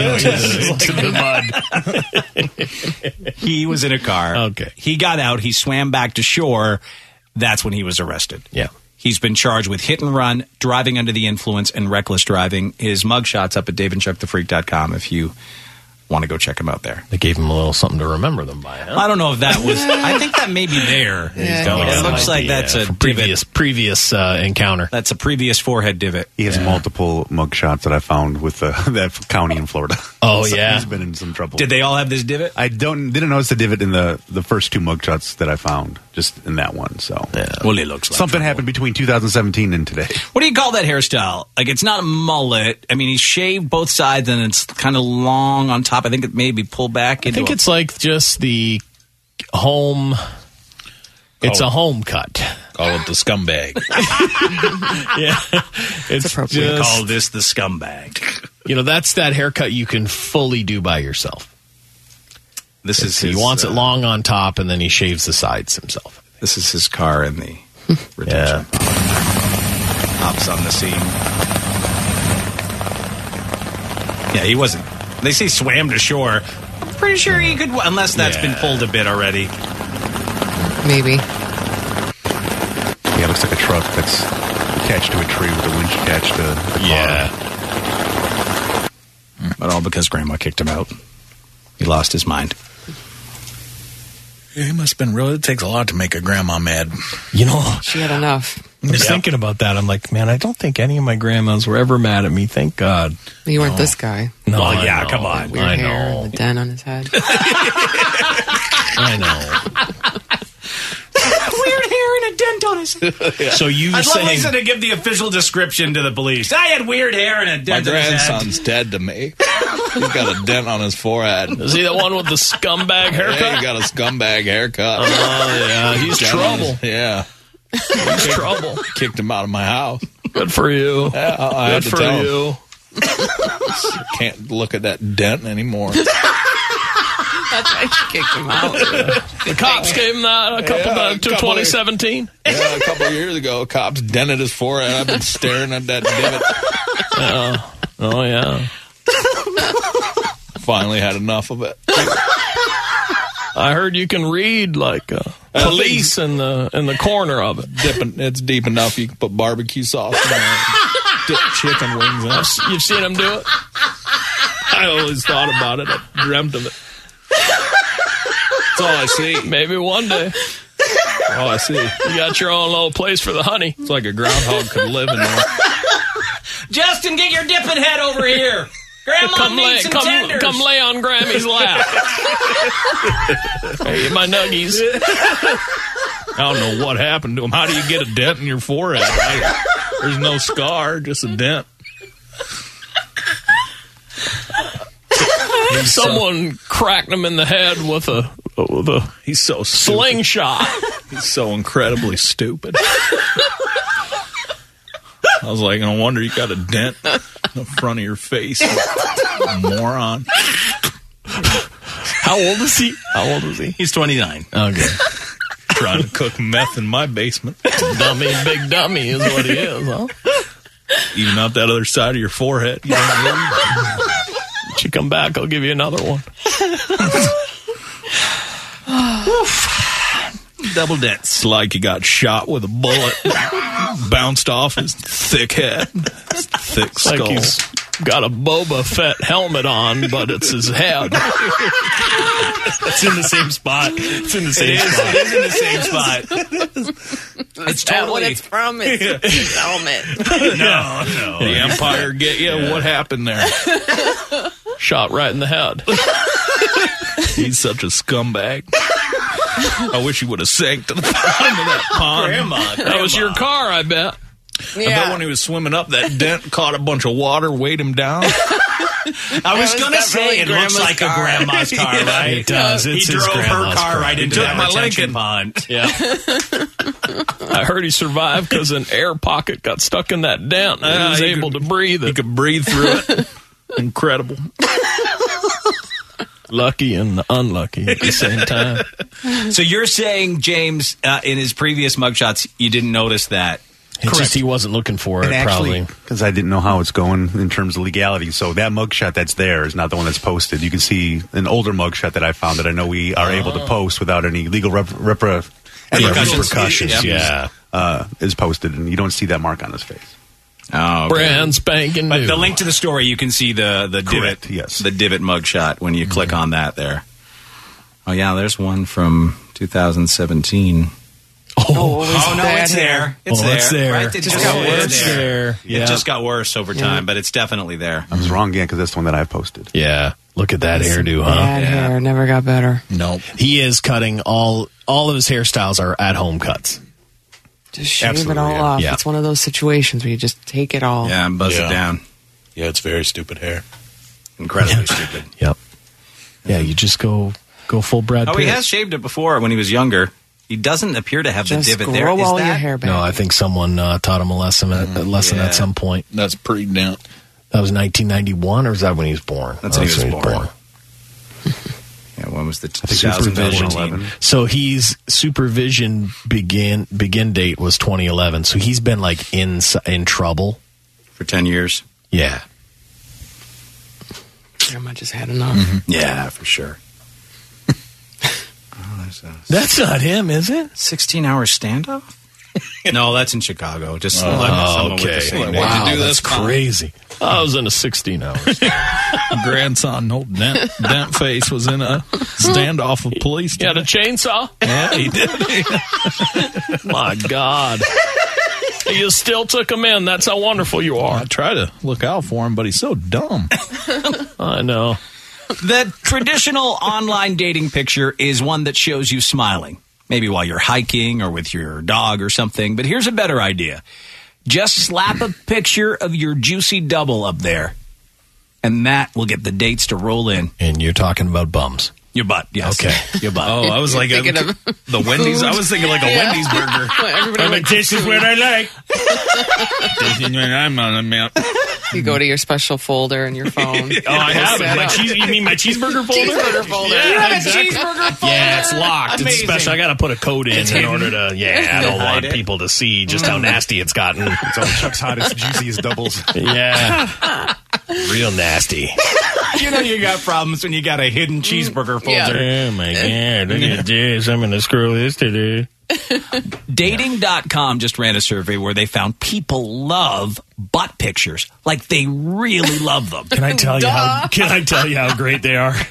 the mud. He was in a car. Okay. He got out. He swam back to shore. That's when he was arrested. Yeah. He's been charged with hit and run, driving under the influence, and reckless driving. His mugshot's up at daveandchuckthefreak.com if you want to go check him out there. They gave him a little something to remember them by, huh? I don't know if that was... I think that may be there. It looks like that's a previous encounter. That's a previous forehead divot. He has multiple mugshots that I found with that county in Florida. Oh, So yeah. he's been in some trouble. Did they all have this divot? I didn't notice the divot in the first two mugshots that I found, just in that one. So Well, it looks like something happened between 2017 and today. What do you call that hairstyle? Like, it's not a mullet. I mean, he's shaved both sides and it's kind of long on top. I think it may be pulled back. I think it's like just the home... It's a home cut. Call it the scumbag. Yeah. It's appropriate. Call this the scumbag. That's that haircut you can fully do by yourself. He wants it long on top, and then he shaves the sides himself. This is his car in the retention. Hops on the scene. Yeah, he wasn't. They say swam to shore. I'm pretty sure he could, unless that's been pulled a bit already. Maybe. Yeah, it looks like a truck that's attached to a tree with a winch attached to the car. But all because Grandma kicked him out. He lost his mind. He must have been really... It takes a lot to make a grandma mad. She had enough. I was thinking about that. I'm like, man, I don't think any of my grandmas were ever mad at me. Thank God. You weren't this guy. No, come on. Weird hair and the dent on his head. I know. Weird hair and a dent on his head. So you I'd saying... love Lisa to give the official description to the police. I had weird hair and a dent My on his head. grandson's dead to me. He's got a dent on his forehead. Is he the one with the scumbag haircut? Yeah, he got a scumbag haircut. Oh, yeah. He's trouble. Yeah. He's trouble. Kicked him out of my house. Good for you. Yeah, I had Good to for tell you. him. Can't look at that dent anymore. That's why she kicked him out. The cops gave him that to 2017. Yeah, a couple of years ago, cops dented his forehead. I've been staring at that divot. Oh, yeah. Finally had enough of it. I heard you can read like police in the corner of it. It's deep enough you can put barbecue sauce in it. Dip chicken wings in it. You've seen him do it? I always thought about it. I dreamt of it. That's all I see. Maybe one day. All I see. You got your own little place for the honey. It's like a groundhog could live in there. Justin, get your dipping head over here. Grandma needs some tenders. Come lay on Grammy's lap. Hey, my nuggies. I don't know what happened to him. How do you get a dent in your forehead? There's no scar, just a dent. Someone cracked him in the head with a He's so slingshot. He's so incredibly stupid. I was like, no wonder you got a dent in the front of your face. Moron. How old is he? He's 29. Okay. Trying to cook meth in my basement. Big dummy is what he is, huh? Even out that other side of your forehead. You When you come back, I'll give you another one. Double dents. It's like you got shot with a bullet. Bounced off his thick head. His thick skull. Like he's got a Boba Fett helmet on, but it's his head. It's in the same spot. It's in the same spot. It is in the same spot. It's That what totally. it's from. It's his helmet. No. The Empire get you. What happened there? Shot right in the head. He's such a scumbag. I wish he would have sank to the bottom of that pond. Grandma. That was your car, I bet. I bet when he was swimming up, that dent caught a bunch of water, weighed him down. I was going to say it looks like a grandma's car, right? It does. He It's his drove her grandma's car car. right into Took that my retention Lincoln. pond. Yeah. I heard he survived because an air pocket got stuck in that dent and he was able to breathe He it. could breathe through it. Incredible. Lucky and unlucky at the same time. So you're saying, James, in his previous mugshots, you didn't notice that? It's just he wasn't looking for it, And actually, probably. because I didn't know how it's going in terms of legality. So that mugshot that's there is not the one that's posted. You can see an older mugshot that I found that I know we are able to post without any legal repercussions. Yeah. Is posted, and you don't see that mark on his face. Oh, okay. Brand spanking But new. the link to the story, you can see the Correct, divot, yes. the divot mugshot when you click on that there. Oh yeah, there's one from 2017. Oh, no, it's there. It's Oh, there. it's there. Right? It just got Oh, worse. it's there. Yeah. It just got worse over time, but it's definitely there. I was wrong again because that's the one that I posted. Yeah. Look at that hairdo, huh? Bad hair. Never got better. No. He is cutting all of his hairstyles are at home cuts. Just shave Absolutely, it all yeah. off. Yeah. It's one of those situations where you just take it all. Yeah, and buzz Yeah. it down. Yeah, it's very stupid hair. Incredibly stupid. Yep. Yeah, you just go full Brad Pitt. Oh, he has shaved it before when he was younger. He doesn't appear to have Just the divot there. grow Is all that? your hair back. No, I think someone taught him a lesson Yeah. at some point. That's pretty down. That was 1991, or was that when he was born? That's when he was born. Yeah, when was the I think supervision 2014? 11. So he's supervision begin date was 2011. So he's been like in trouble For 10 years? Yeah. Grandma just had enough. Yeah, for sure. That's not him, is it? 16-hour standoff? No, that's in Chicago. Just Oh, someone with okay. the same name. Wow, Why'd you do that's this, Mom? crazy. I was in a 16 hours. Grandson, old Dent Face, was in a standoff with police. You had a chainsaw? Yeah, he did. My God. You still took him in. That's how wonderful you are. I try to look out for him, but he's so dumb. I know. The traditional online dating picture is one that shows you smiling, maybe while you're hiking or with your dog or something. But here's a better idea. Just slap a picture of your juicy double up there, and that will get the dates to roll in. And you're talking about bums. Your butt, yes. Okay. Your butt. Oh, I was like Thinking of the Wendy's. I was thinking like a Yeah. Wendy's burger. Everybody likes this is food. what I like. This is what I'm on a map. You go to your special folder in your phone. Oh, I have it. Set My up. you mean my cheeseburger folder? Cheeseburger folder. Yeah, You have a exactly. cheeseburger folder? Yeah, it's locked. Amazing. It's special. I got to put a code in order to. Yeah, I don't Hide want it. people to see just how nasty it's gotten. It's all Chuck's hottest, juiciest doubles. Yeah, real nasty. You know you got problems when you got a hidden cheeseburger folder. Oh my God! Look at this. I'm gonna scroll this today. Dating.com just ran a survey where they found people love butt pictures. Like they really love them. Can I tell you how? Can I tell you how great they are?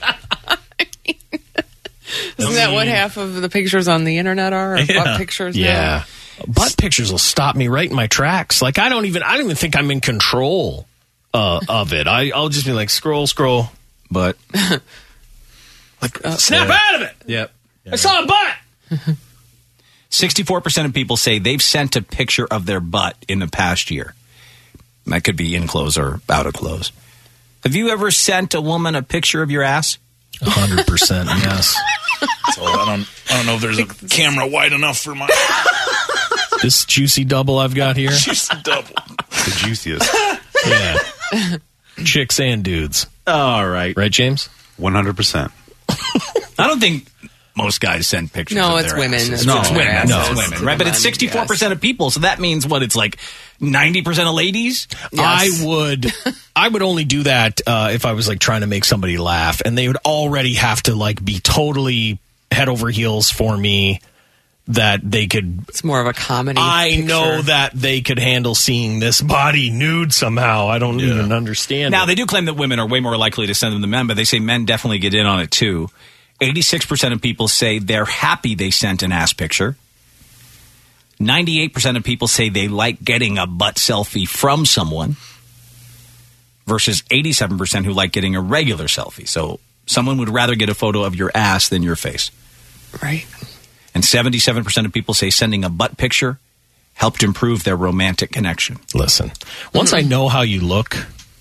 Isn't that what half of the pictures on the internet are? Or butt pictures? Yeah. Butt pictures will stop me right in my tracks. Like I don't even think I'm in control of it. I'll just be like scroll, But like snap out of it. yep. I saw a butt. 64% of people say they've sent a picture of their butt in the past year. That could be in clothes or out of clothes. Have you ever sent a woman a picture of your ass? 100%. Yes. So I don't know if there's a camera wide enough for my This juicy double I've got here. just double. The juiciest. Yeah. Chicks and dudes. All right. Right, James? 100%. I don't think most guys send pictures No, of it's their women. asses. It's No, their women. asses. No, it's women. Right, but it's 64% of people, so that means what? It's like 90% of ladies? Yes. I would only do that if I was like trying to make somebody laugh, and they would already have to like be totally head over heels for me that they could. It's more of a comedy. I picture. know that they could handle seeing this body nude somehow. I don't even understand. Now, it. they do claim that women are way more likely to send them to men, but they say men definitely get in on it too. 86% of people say they're happy they sent an ass picture. 98% of people say they like getting a butt selfie from someone versus 87% who like getting a regular selfie. So someone would rather get a photo of your ass than your face. Right. And 77% of people say sending a butt picture helped improve their romantic connection. Listen, once I know how you look,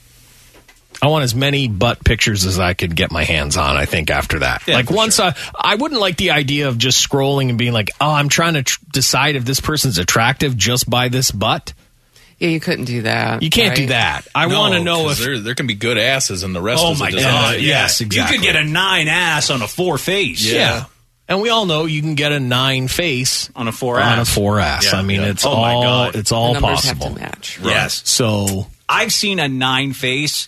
I want as many butt pictures as I could get my hands on, I think, after that. Yeah, like, once sure. I wouldn't like the idea of just scrolling and being like, oh, I'm trying to decide if this person's attractive just by this butt. Yeah, you couldn't do that. You can't do that. I want to know if... there can be good asses and the rest Oh, is a my design. God. Yes, exactly. You could get a 9 ass on a 4 face. Yeah. And we all know you can get a 9 face on a 4 ass. On a 4 ass. Yeah. I mean, it's Oh, my all God. it's all The numbers possible. have to match. Right. Yes. So I've seen a 9 face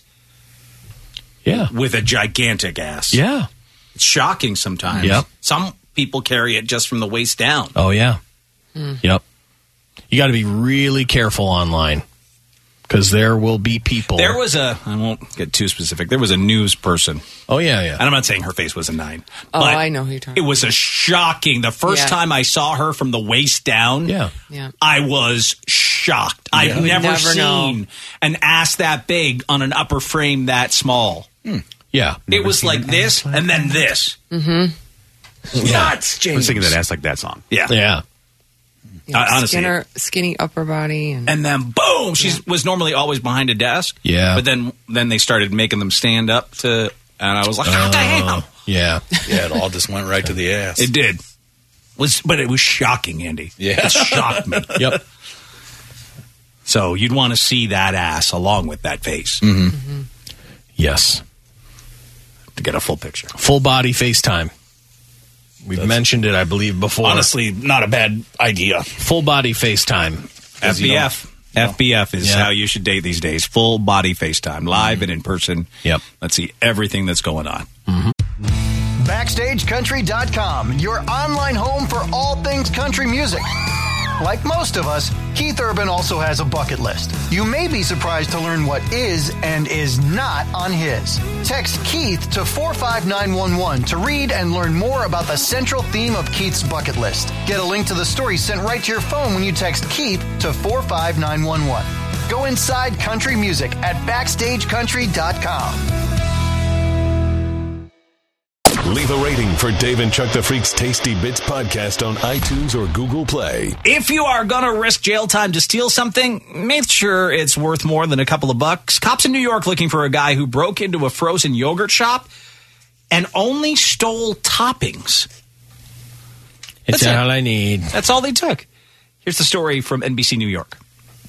with a gigantic ass. Yeah. It's shocking sometimes. Yep. Some people carry it just from the waist down. Oh, yeah. Yep. You got to be really careful online because there will be people. There was I won't get too specific. There was a news person. Oh, yeah, yeah. And I'm not saying her face was a 9. Oh, but I know who you're talking it was a shocking. The first time I saw her from the waist down, Yeah. I was shocked. I've never seen an ass that big on an upper frame that small. Yeah. It was like this and then this. Mm-hmm. Nuts, James. I was thinking that Ass Like That song. Yeah. Yeah. Honestly. Skinny upper body. And then boom, she was normally always behind a desk. Yeah. But then they started making them stand up to, and I was like, oh, damn. Yeah. Yeah, it all just went right to the ass. It did. But it was shocking, Andy. Yeah. It shocked me. Yep. So you'd want to see that ass along with that face. Mm-hmm. Yes. To get a full picture. Full body FaceTime. We've mentioned it, I believe, before. Honestly, not a bad idea. Full body FaceTime. FBF. FBF is how you should date these days. Full body FaceTime. Live and in person. Yep. Let's see everything that's going on. BackstageCountry.com, your online home for all things country music. Like most of us, Keith Urban also has a bucket list. You may be surprised to learn what is and is not on his. Text Keith to 45911 to read and learn more about the central theme of Keith's bucket list. Get a link to the story sent right to your phone when you text Keith to 45911. Go inside country music at BackstageCountry.com. Leave a rating for Dave and Chuck the Freak's Tasty Bits podcast on iTunes or Google Play. If you are going to risk jail time to steal something, make sure it's worth more than a couple of bucks. Cops in New York looking for a guy who broke into a frozen yogurt shop and only stole toppings. It's all I need. That's all they took. Here's the story from NBC New York.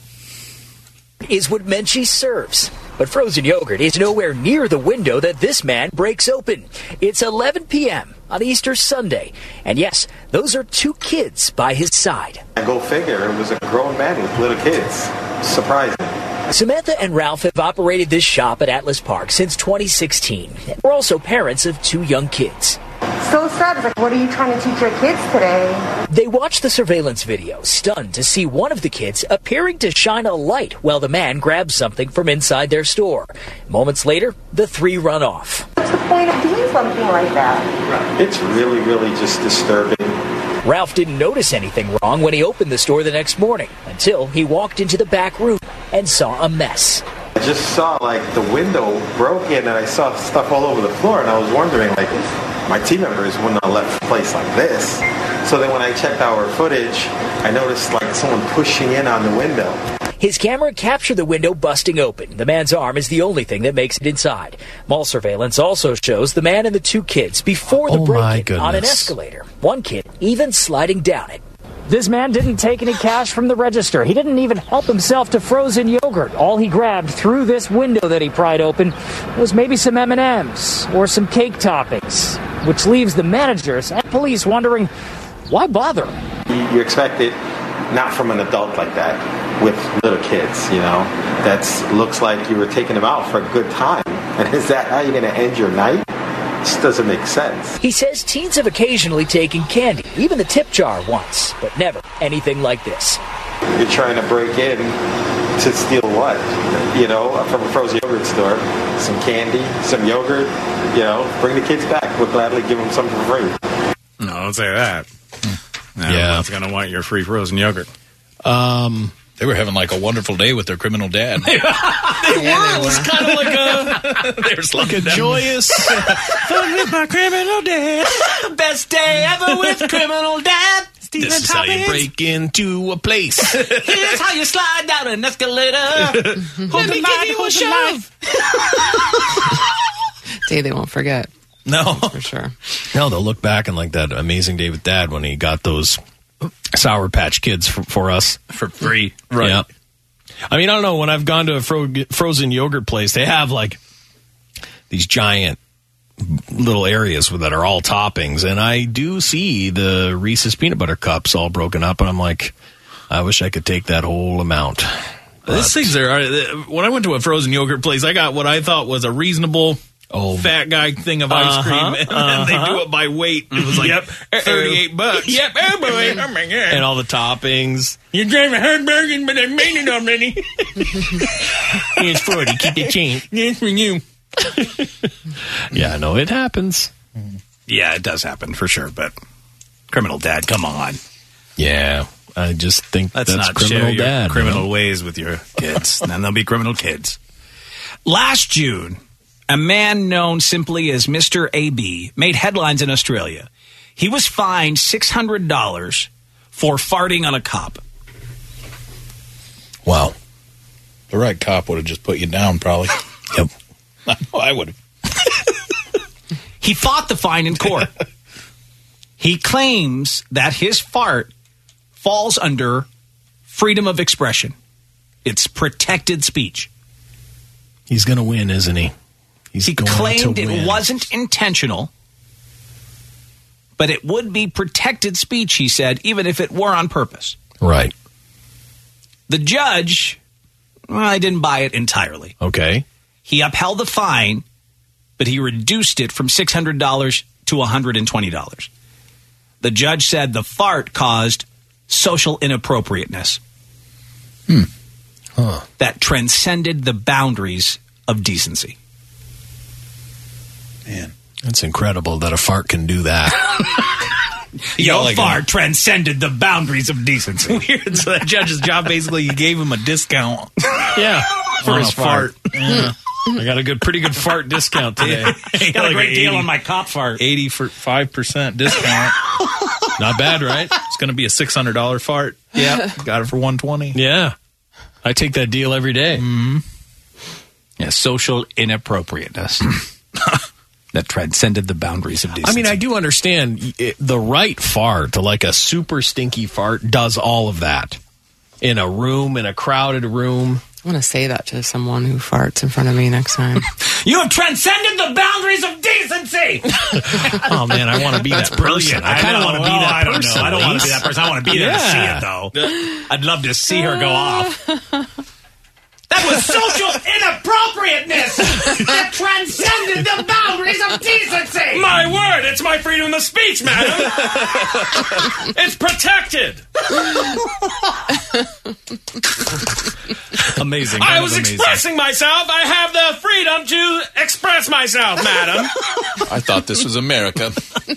Is what Menchie serves. But frozen yogurt is nowhere near the window that this man breaks open. It's 11 p.m. on Easter Sunday. And yes, those are 2 kids by his side. Go figure, it was a grown man with little kids. Surprising. Samantha and Ralph have operated this shop at Atlas Park since 2016. We're also parents of 2 young kids. So sad. It's like, what are you trying to teach your kids today? They watch the surveillance video, stunned to see one of the kids appearing to shine a light while the man grabs something from inside their store. Moments later, the 3 run off. What's the point of doing something like that? It's really, really just disturbing. Ralph didn't notice anything wrong when he opened the store the next morning until he walked into the back room and saw a mess. I just saw, the window broke in and I saw stuff all over the floor and I was wondering, my team members wouldn't have left the place like this. So then when I checked our footage, I noticed, someone pushing in on the window. His camera captured the window busting open. The man's arm is the only thing that makes it inside. Mall surveillance also shows the man and the 2 kids before the break-in on an escalator. One kid even sliding down it. This man didn't take any cash from the register. He didn't even help himself to frozen yogurt. All he grabbed through this window that he pried open was maybe some M&Ms or some cake toppings, which leaves the managers and police wondering, why bother? You expect it not from an adult like that with little kids, That looks like you were taking them out for a good time. And is that how you're going to end your night? This doesn't make sense. He says teens have occasionally taken candy, even the tip jar once, but never anything like this. You're trying to break in to steal what? From a frozen yogurt store. some candy, some yogurt. Bring the kids back. We'll gladly give them something for free. No, don't say that. Everyone's going to want your free frozen yogurt. They were having like a wonderful day with their criminal dad. They were. It was kind of like a joyous fun with my criminal dad. Best day ever with criminal dad. Stephen This is how you break into a place. Here's how you slide down an escalator. Let me give you a shove. Day they won't forget. No. For sure. No, they'll look back and like that amazing day with Dad when he got those Sour Patch Kids for us. For free. Right. Yeah. I mean, I don't know. When I've gone to a frozen yogurt place, they have like these giant little areas that are all toppings. And I do see the Reese's peanut butter cups all broken up. And I'm like, I wish I could take that whole amount. These things are, when I went to a frozen yogurt place, I got what I thought was a reasonable fat guy thing of ice cream, and they do it by weight. It was like $38. Yep, oh boy. Oh my God. And all the toppings. You drive a hamburger, but I made it already. Here's 40, keep it change. Yes, for you. Yeah, no, it happens. Yeah, it does happen for sure, but criminal dad, come on. Yeah, I just think Let's that's not criminal share your dad. criminal ways with your kids. Then they'll be criminal kids. Last June, a man known simply as Mr. AB made headlines in Australia. He was fined $600 for farting on a cop. Wow. The right cop would have just put you down, probably. Yep. I would have. He fought the fine in court. He claims that his fart falls under freedom of expression. It's protected speech. He's going to win, isn't he? He claimed it wasn't intentional, but it would be protected speech, he said, even if it were on purpose. Right. The judge, I didn't buy it entirely. Okay. He upheld the fine, but he reduced it from $600 to $120. The judge said the fart caused social inappropriateness that transcended the boundaries of decency. Man. That's incredible that a fart can do that. Your fart transcended the boundaries of decency. Weird. So that judge's job, basically, you gave him a discount. Yeah. For his fart. Yeah. I got a pretty good fart discount today. Got a great deal on my cop fart. 85% discount. Not bad, right? It's going to be a $600 fart. Yeah. Got it for $120. Yeah. I take that deal every day. Mm-hmm. Yeah, social inappropriateness that transcended the boundaries of decency. I mean, I do understand the right fart, like a super stinky fart, does all of that. In a room, in a crowded room. I want to say that to someone who farts in front of me next time. You have transcended the boundaries of decency! Oh, man, I want to be that person. I kind of want to be that person. I don't want to be that person. I want to be there to see it, though. I'd love to see her go off. That was social inappropriateness that transcended the boundaries of decency! My word, it's my freedom of speech, madam! It's protected! Amazing. I was expressing myself. I have the freedom to express myself, madam. I thought this was America.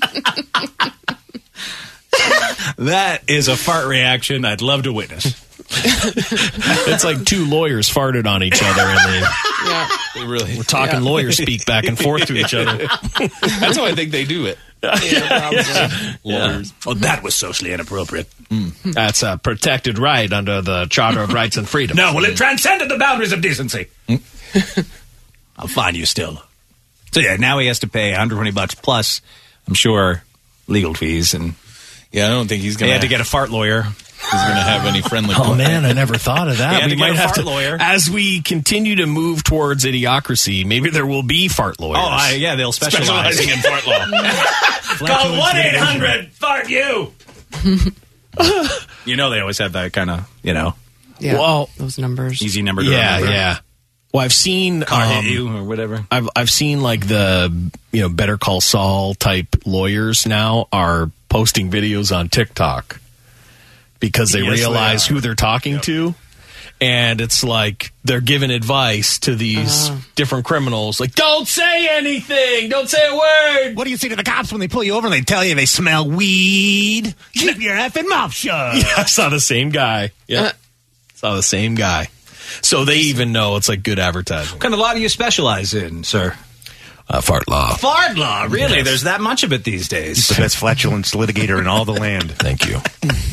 That is a fart reaction I'd love to witness. It's like two lawyers farted on each other, and They really. we're talking lawyer speak back and forth to each other. That's how I think they do it. Lawyers. Oh, that was socially inappropriate. That's a protected right under the Charter of Rights and Freedom. No, well, it transcended the boundaries of decency. I'll find you still. So yeah, now he has to pay $120 plus, I'm sure, legal fees, and Yeah, I don't think he's going he had to get a fart lawyer. He's going to have any friendly. Oh man, I never thought of that. We might have to, lawyer. As we continue to move towards idiocracy, maybe there will be fart lawyers. Oh, yeah, they'll specialize in fart law. Call 1-800-FART-YOU. You know they always have that kind of, Yeah, well, those numbers. easy number to remember. Yeah. Well, I've seen Car hit you or whatever. I've seen like the Better Call Saul type lawyers now are posting videos on TikTok because they realize who they're talking to. And it's like they're giving advice to these different criminals. Like, don't say anything. Don't say a word. What do you say to the cops when they pull you over and they tell you they smell weed? Keep your effing mouth shut. Yeah, I saw the same guy. Yeah, saw the same guy. So they even know it's like good advertising. What kind of law do you specialize in, sir? Fart law. Fart law, really? Yes. There's that much of it these days. He's the best flatulence litigator in all the land. Thank you.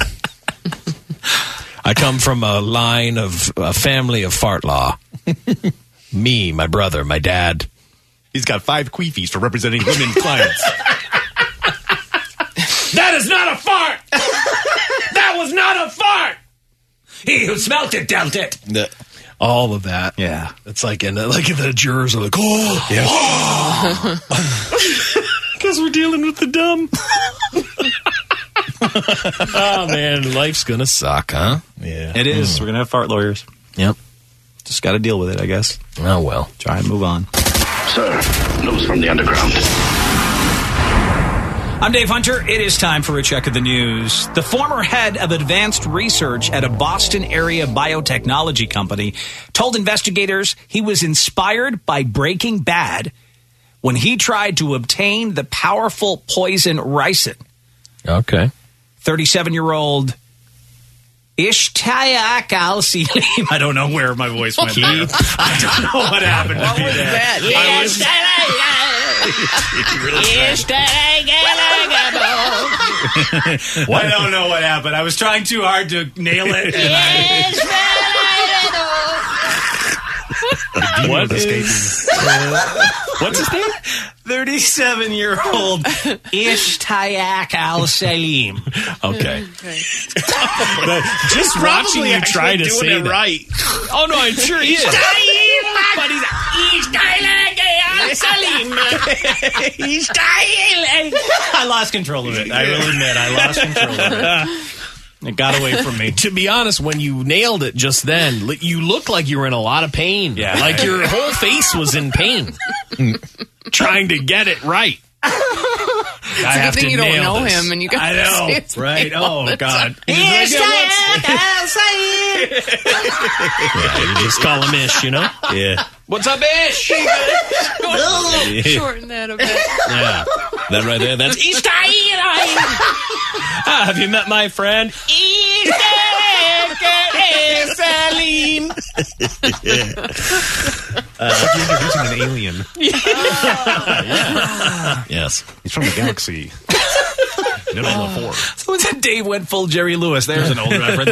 I come from a family of fart law. Me, my brother, my dad. He's got 5 queefies for representing women clients. That is not a fart! That was not a fart! He who smelt it dealt it. All of that. Yeah. It's like, and the jurors are like, oh, yeah. Because we're dealing with the dumb. Oh, man, life's going to suck, huh? Yeah. It is. We're going to have fart lawyers. Yep. Just got to deal with it, I guess. Oh, well. Try and move on. Sir, news from the underground. I'm Dave Hunter. It is time for a check of the news. The former head of advanced research at a Boston area biotechnology company told investigators he was inspired by Breaking Bad when he tried to obtain the powerful poison ricin. Okay. 37-year-old Ishtiaq al-Salim. I don't know where my voice went. I don't know what happened. What was that? I don't know what happened. I was trying too hard to nail it. What's his name? 37-year-old Ishtiaq al-Salim. Okay. Just watching you try to say it right. Oh, no, I'm sure he is. But he's I lost control of it. I will admit, I lost control of it. It got away from me. To be honest, when you nailed it just then, you looked like you were in a lot of pain. Yeah. Like your whole face was in pain. Trying to get it right. It's a good thing you don't know him and you got I know, right? Oh, God. Yeah, you just call him Ish, you know? Yeah. What's up, Ish? Shorten that a bit. Yeah. That right there, that's have you met my friend? Salim. You're introducing an alien. Yeah. Yes. He's from the galaxy. Middle of the 4. Someone said Dave went full Jerry Lewis. There's an old reference.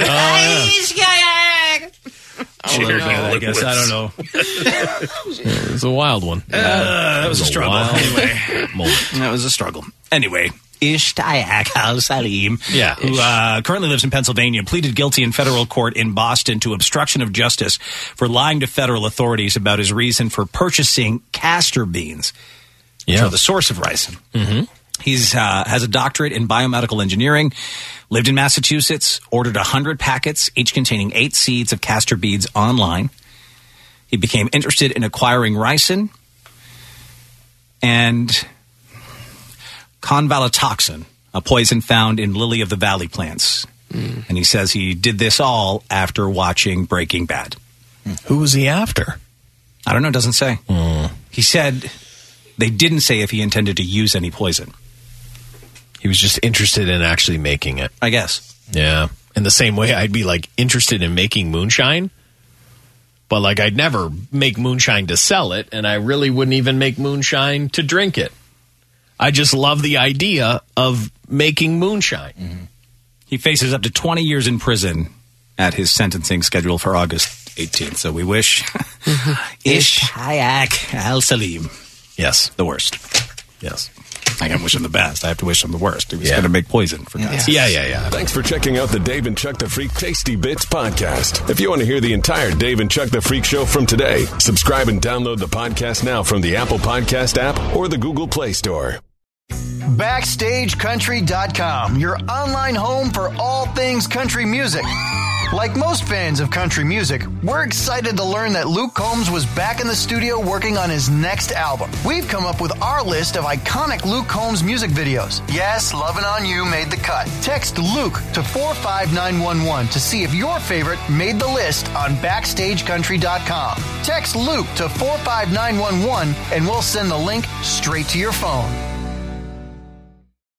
I guess. I don't know. It was a wild one. That was a struggle. Anyway. That was a struggle. Anyway. Ishtiaq al-Salim, who currently lives in Pennsylvania, pleaded guilty in federal court in Boston to obstruction of justice for lying to federal authorities about his reason for purchasing castor beans, which are the source of ricin. Mm-hmm. He's has a doctorate in biomedical engineering, lived in Massachusetts, ordered 100 packets, each containing 8 seeds of castor beans online. He became interested in acquiring ricin and convalitoxin, a poison found in lily of the valley plants. And he says he did this all after watching Breaking Bad. Who was he after? I don't know. It doesn't say. He said they didn't say if he intended to use any poison. He was just interested in actually making it. I guess. Yeah. In the same way I'd be like interested in making moonshine, but like I'd never make moonshine to sell it, and I really wouldn't even make moonshine to drink it. I just love the idea of making moonshine. Mm-hmm. He faces up to 20 years in prison at his sentencing scheduled for August 18th. So we wish Ishtiaq al-Salim the worst. Yes. I can't wish him the best. I have to wish him the worst. He was going to make poison for God's sake. Yeah. Thanks for checking out the Dave and Chuck the Freak Tasty Bits podcast. If you want to hear the entire Dave and Chuck the Freak show from today, subscribe and download the podcast now from the Apple Podcast app or the Google Play Store. BackstageCountry.com, your online home for all things country music. Like most fans of country music, we're excited to learn that Luke Combs was back in the studio working on his next album. We've come up with our list of iconic Luke Combs music videos. Yes, Lovin' On You made the cut. Text Luke to 45911 to see if your favorite made the list on BackstageCountry.com. Text Luke to 45911 and we'll send the link straight to your phone.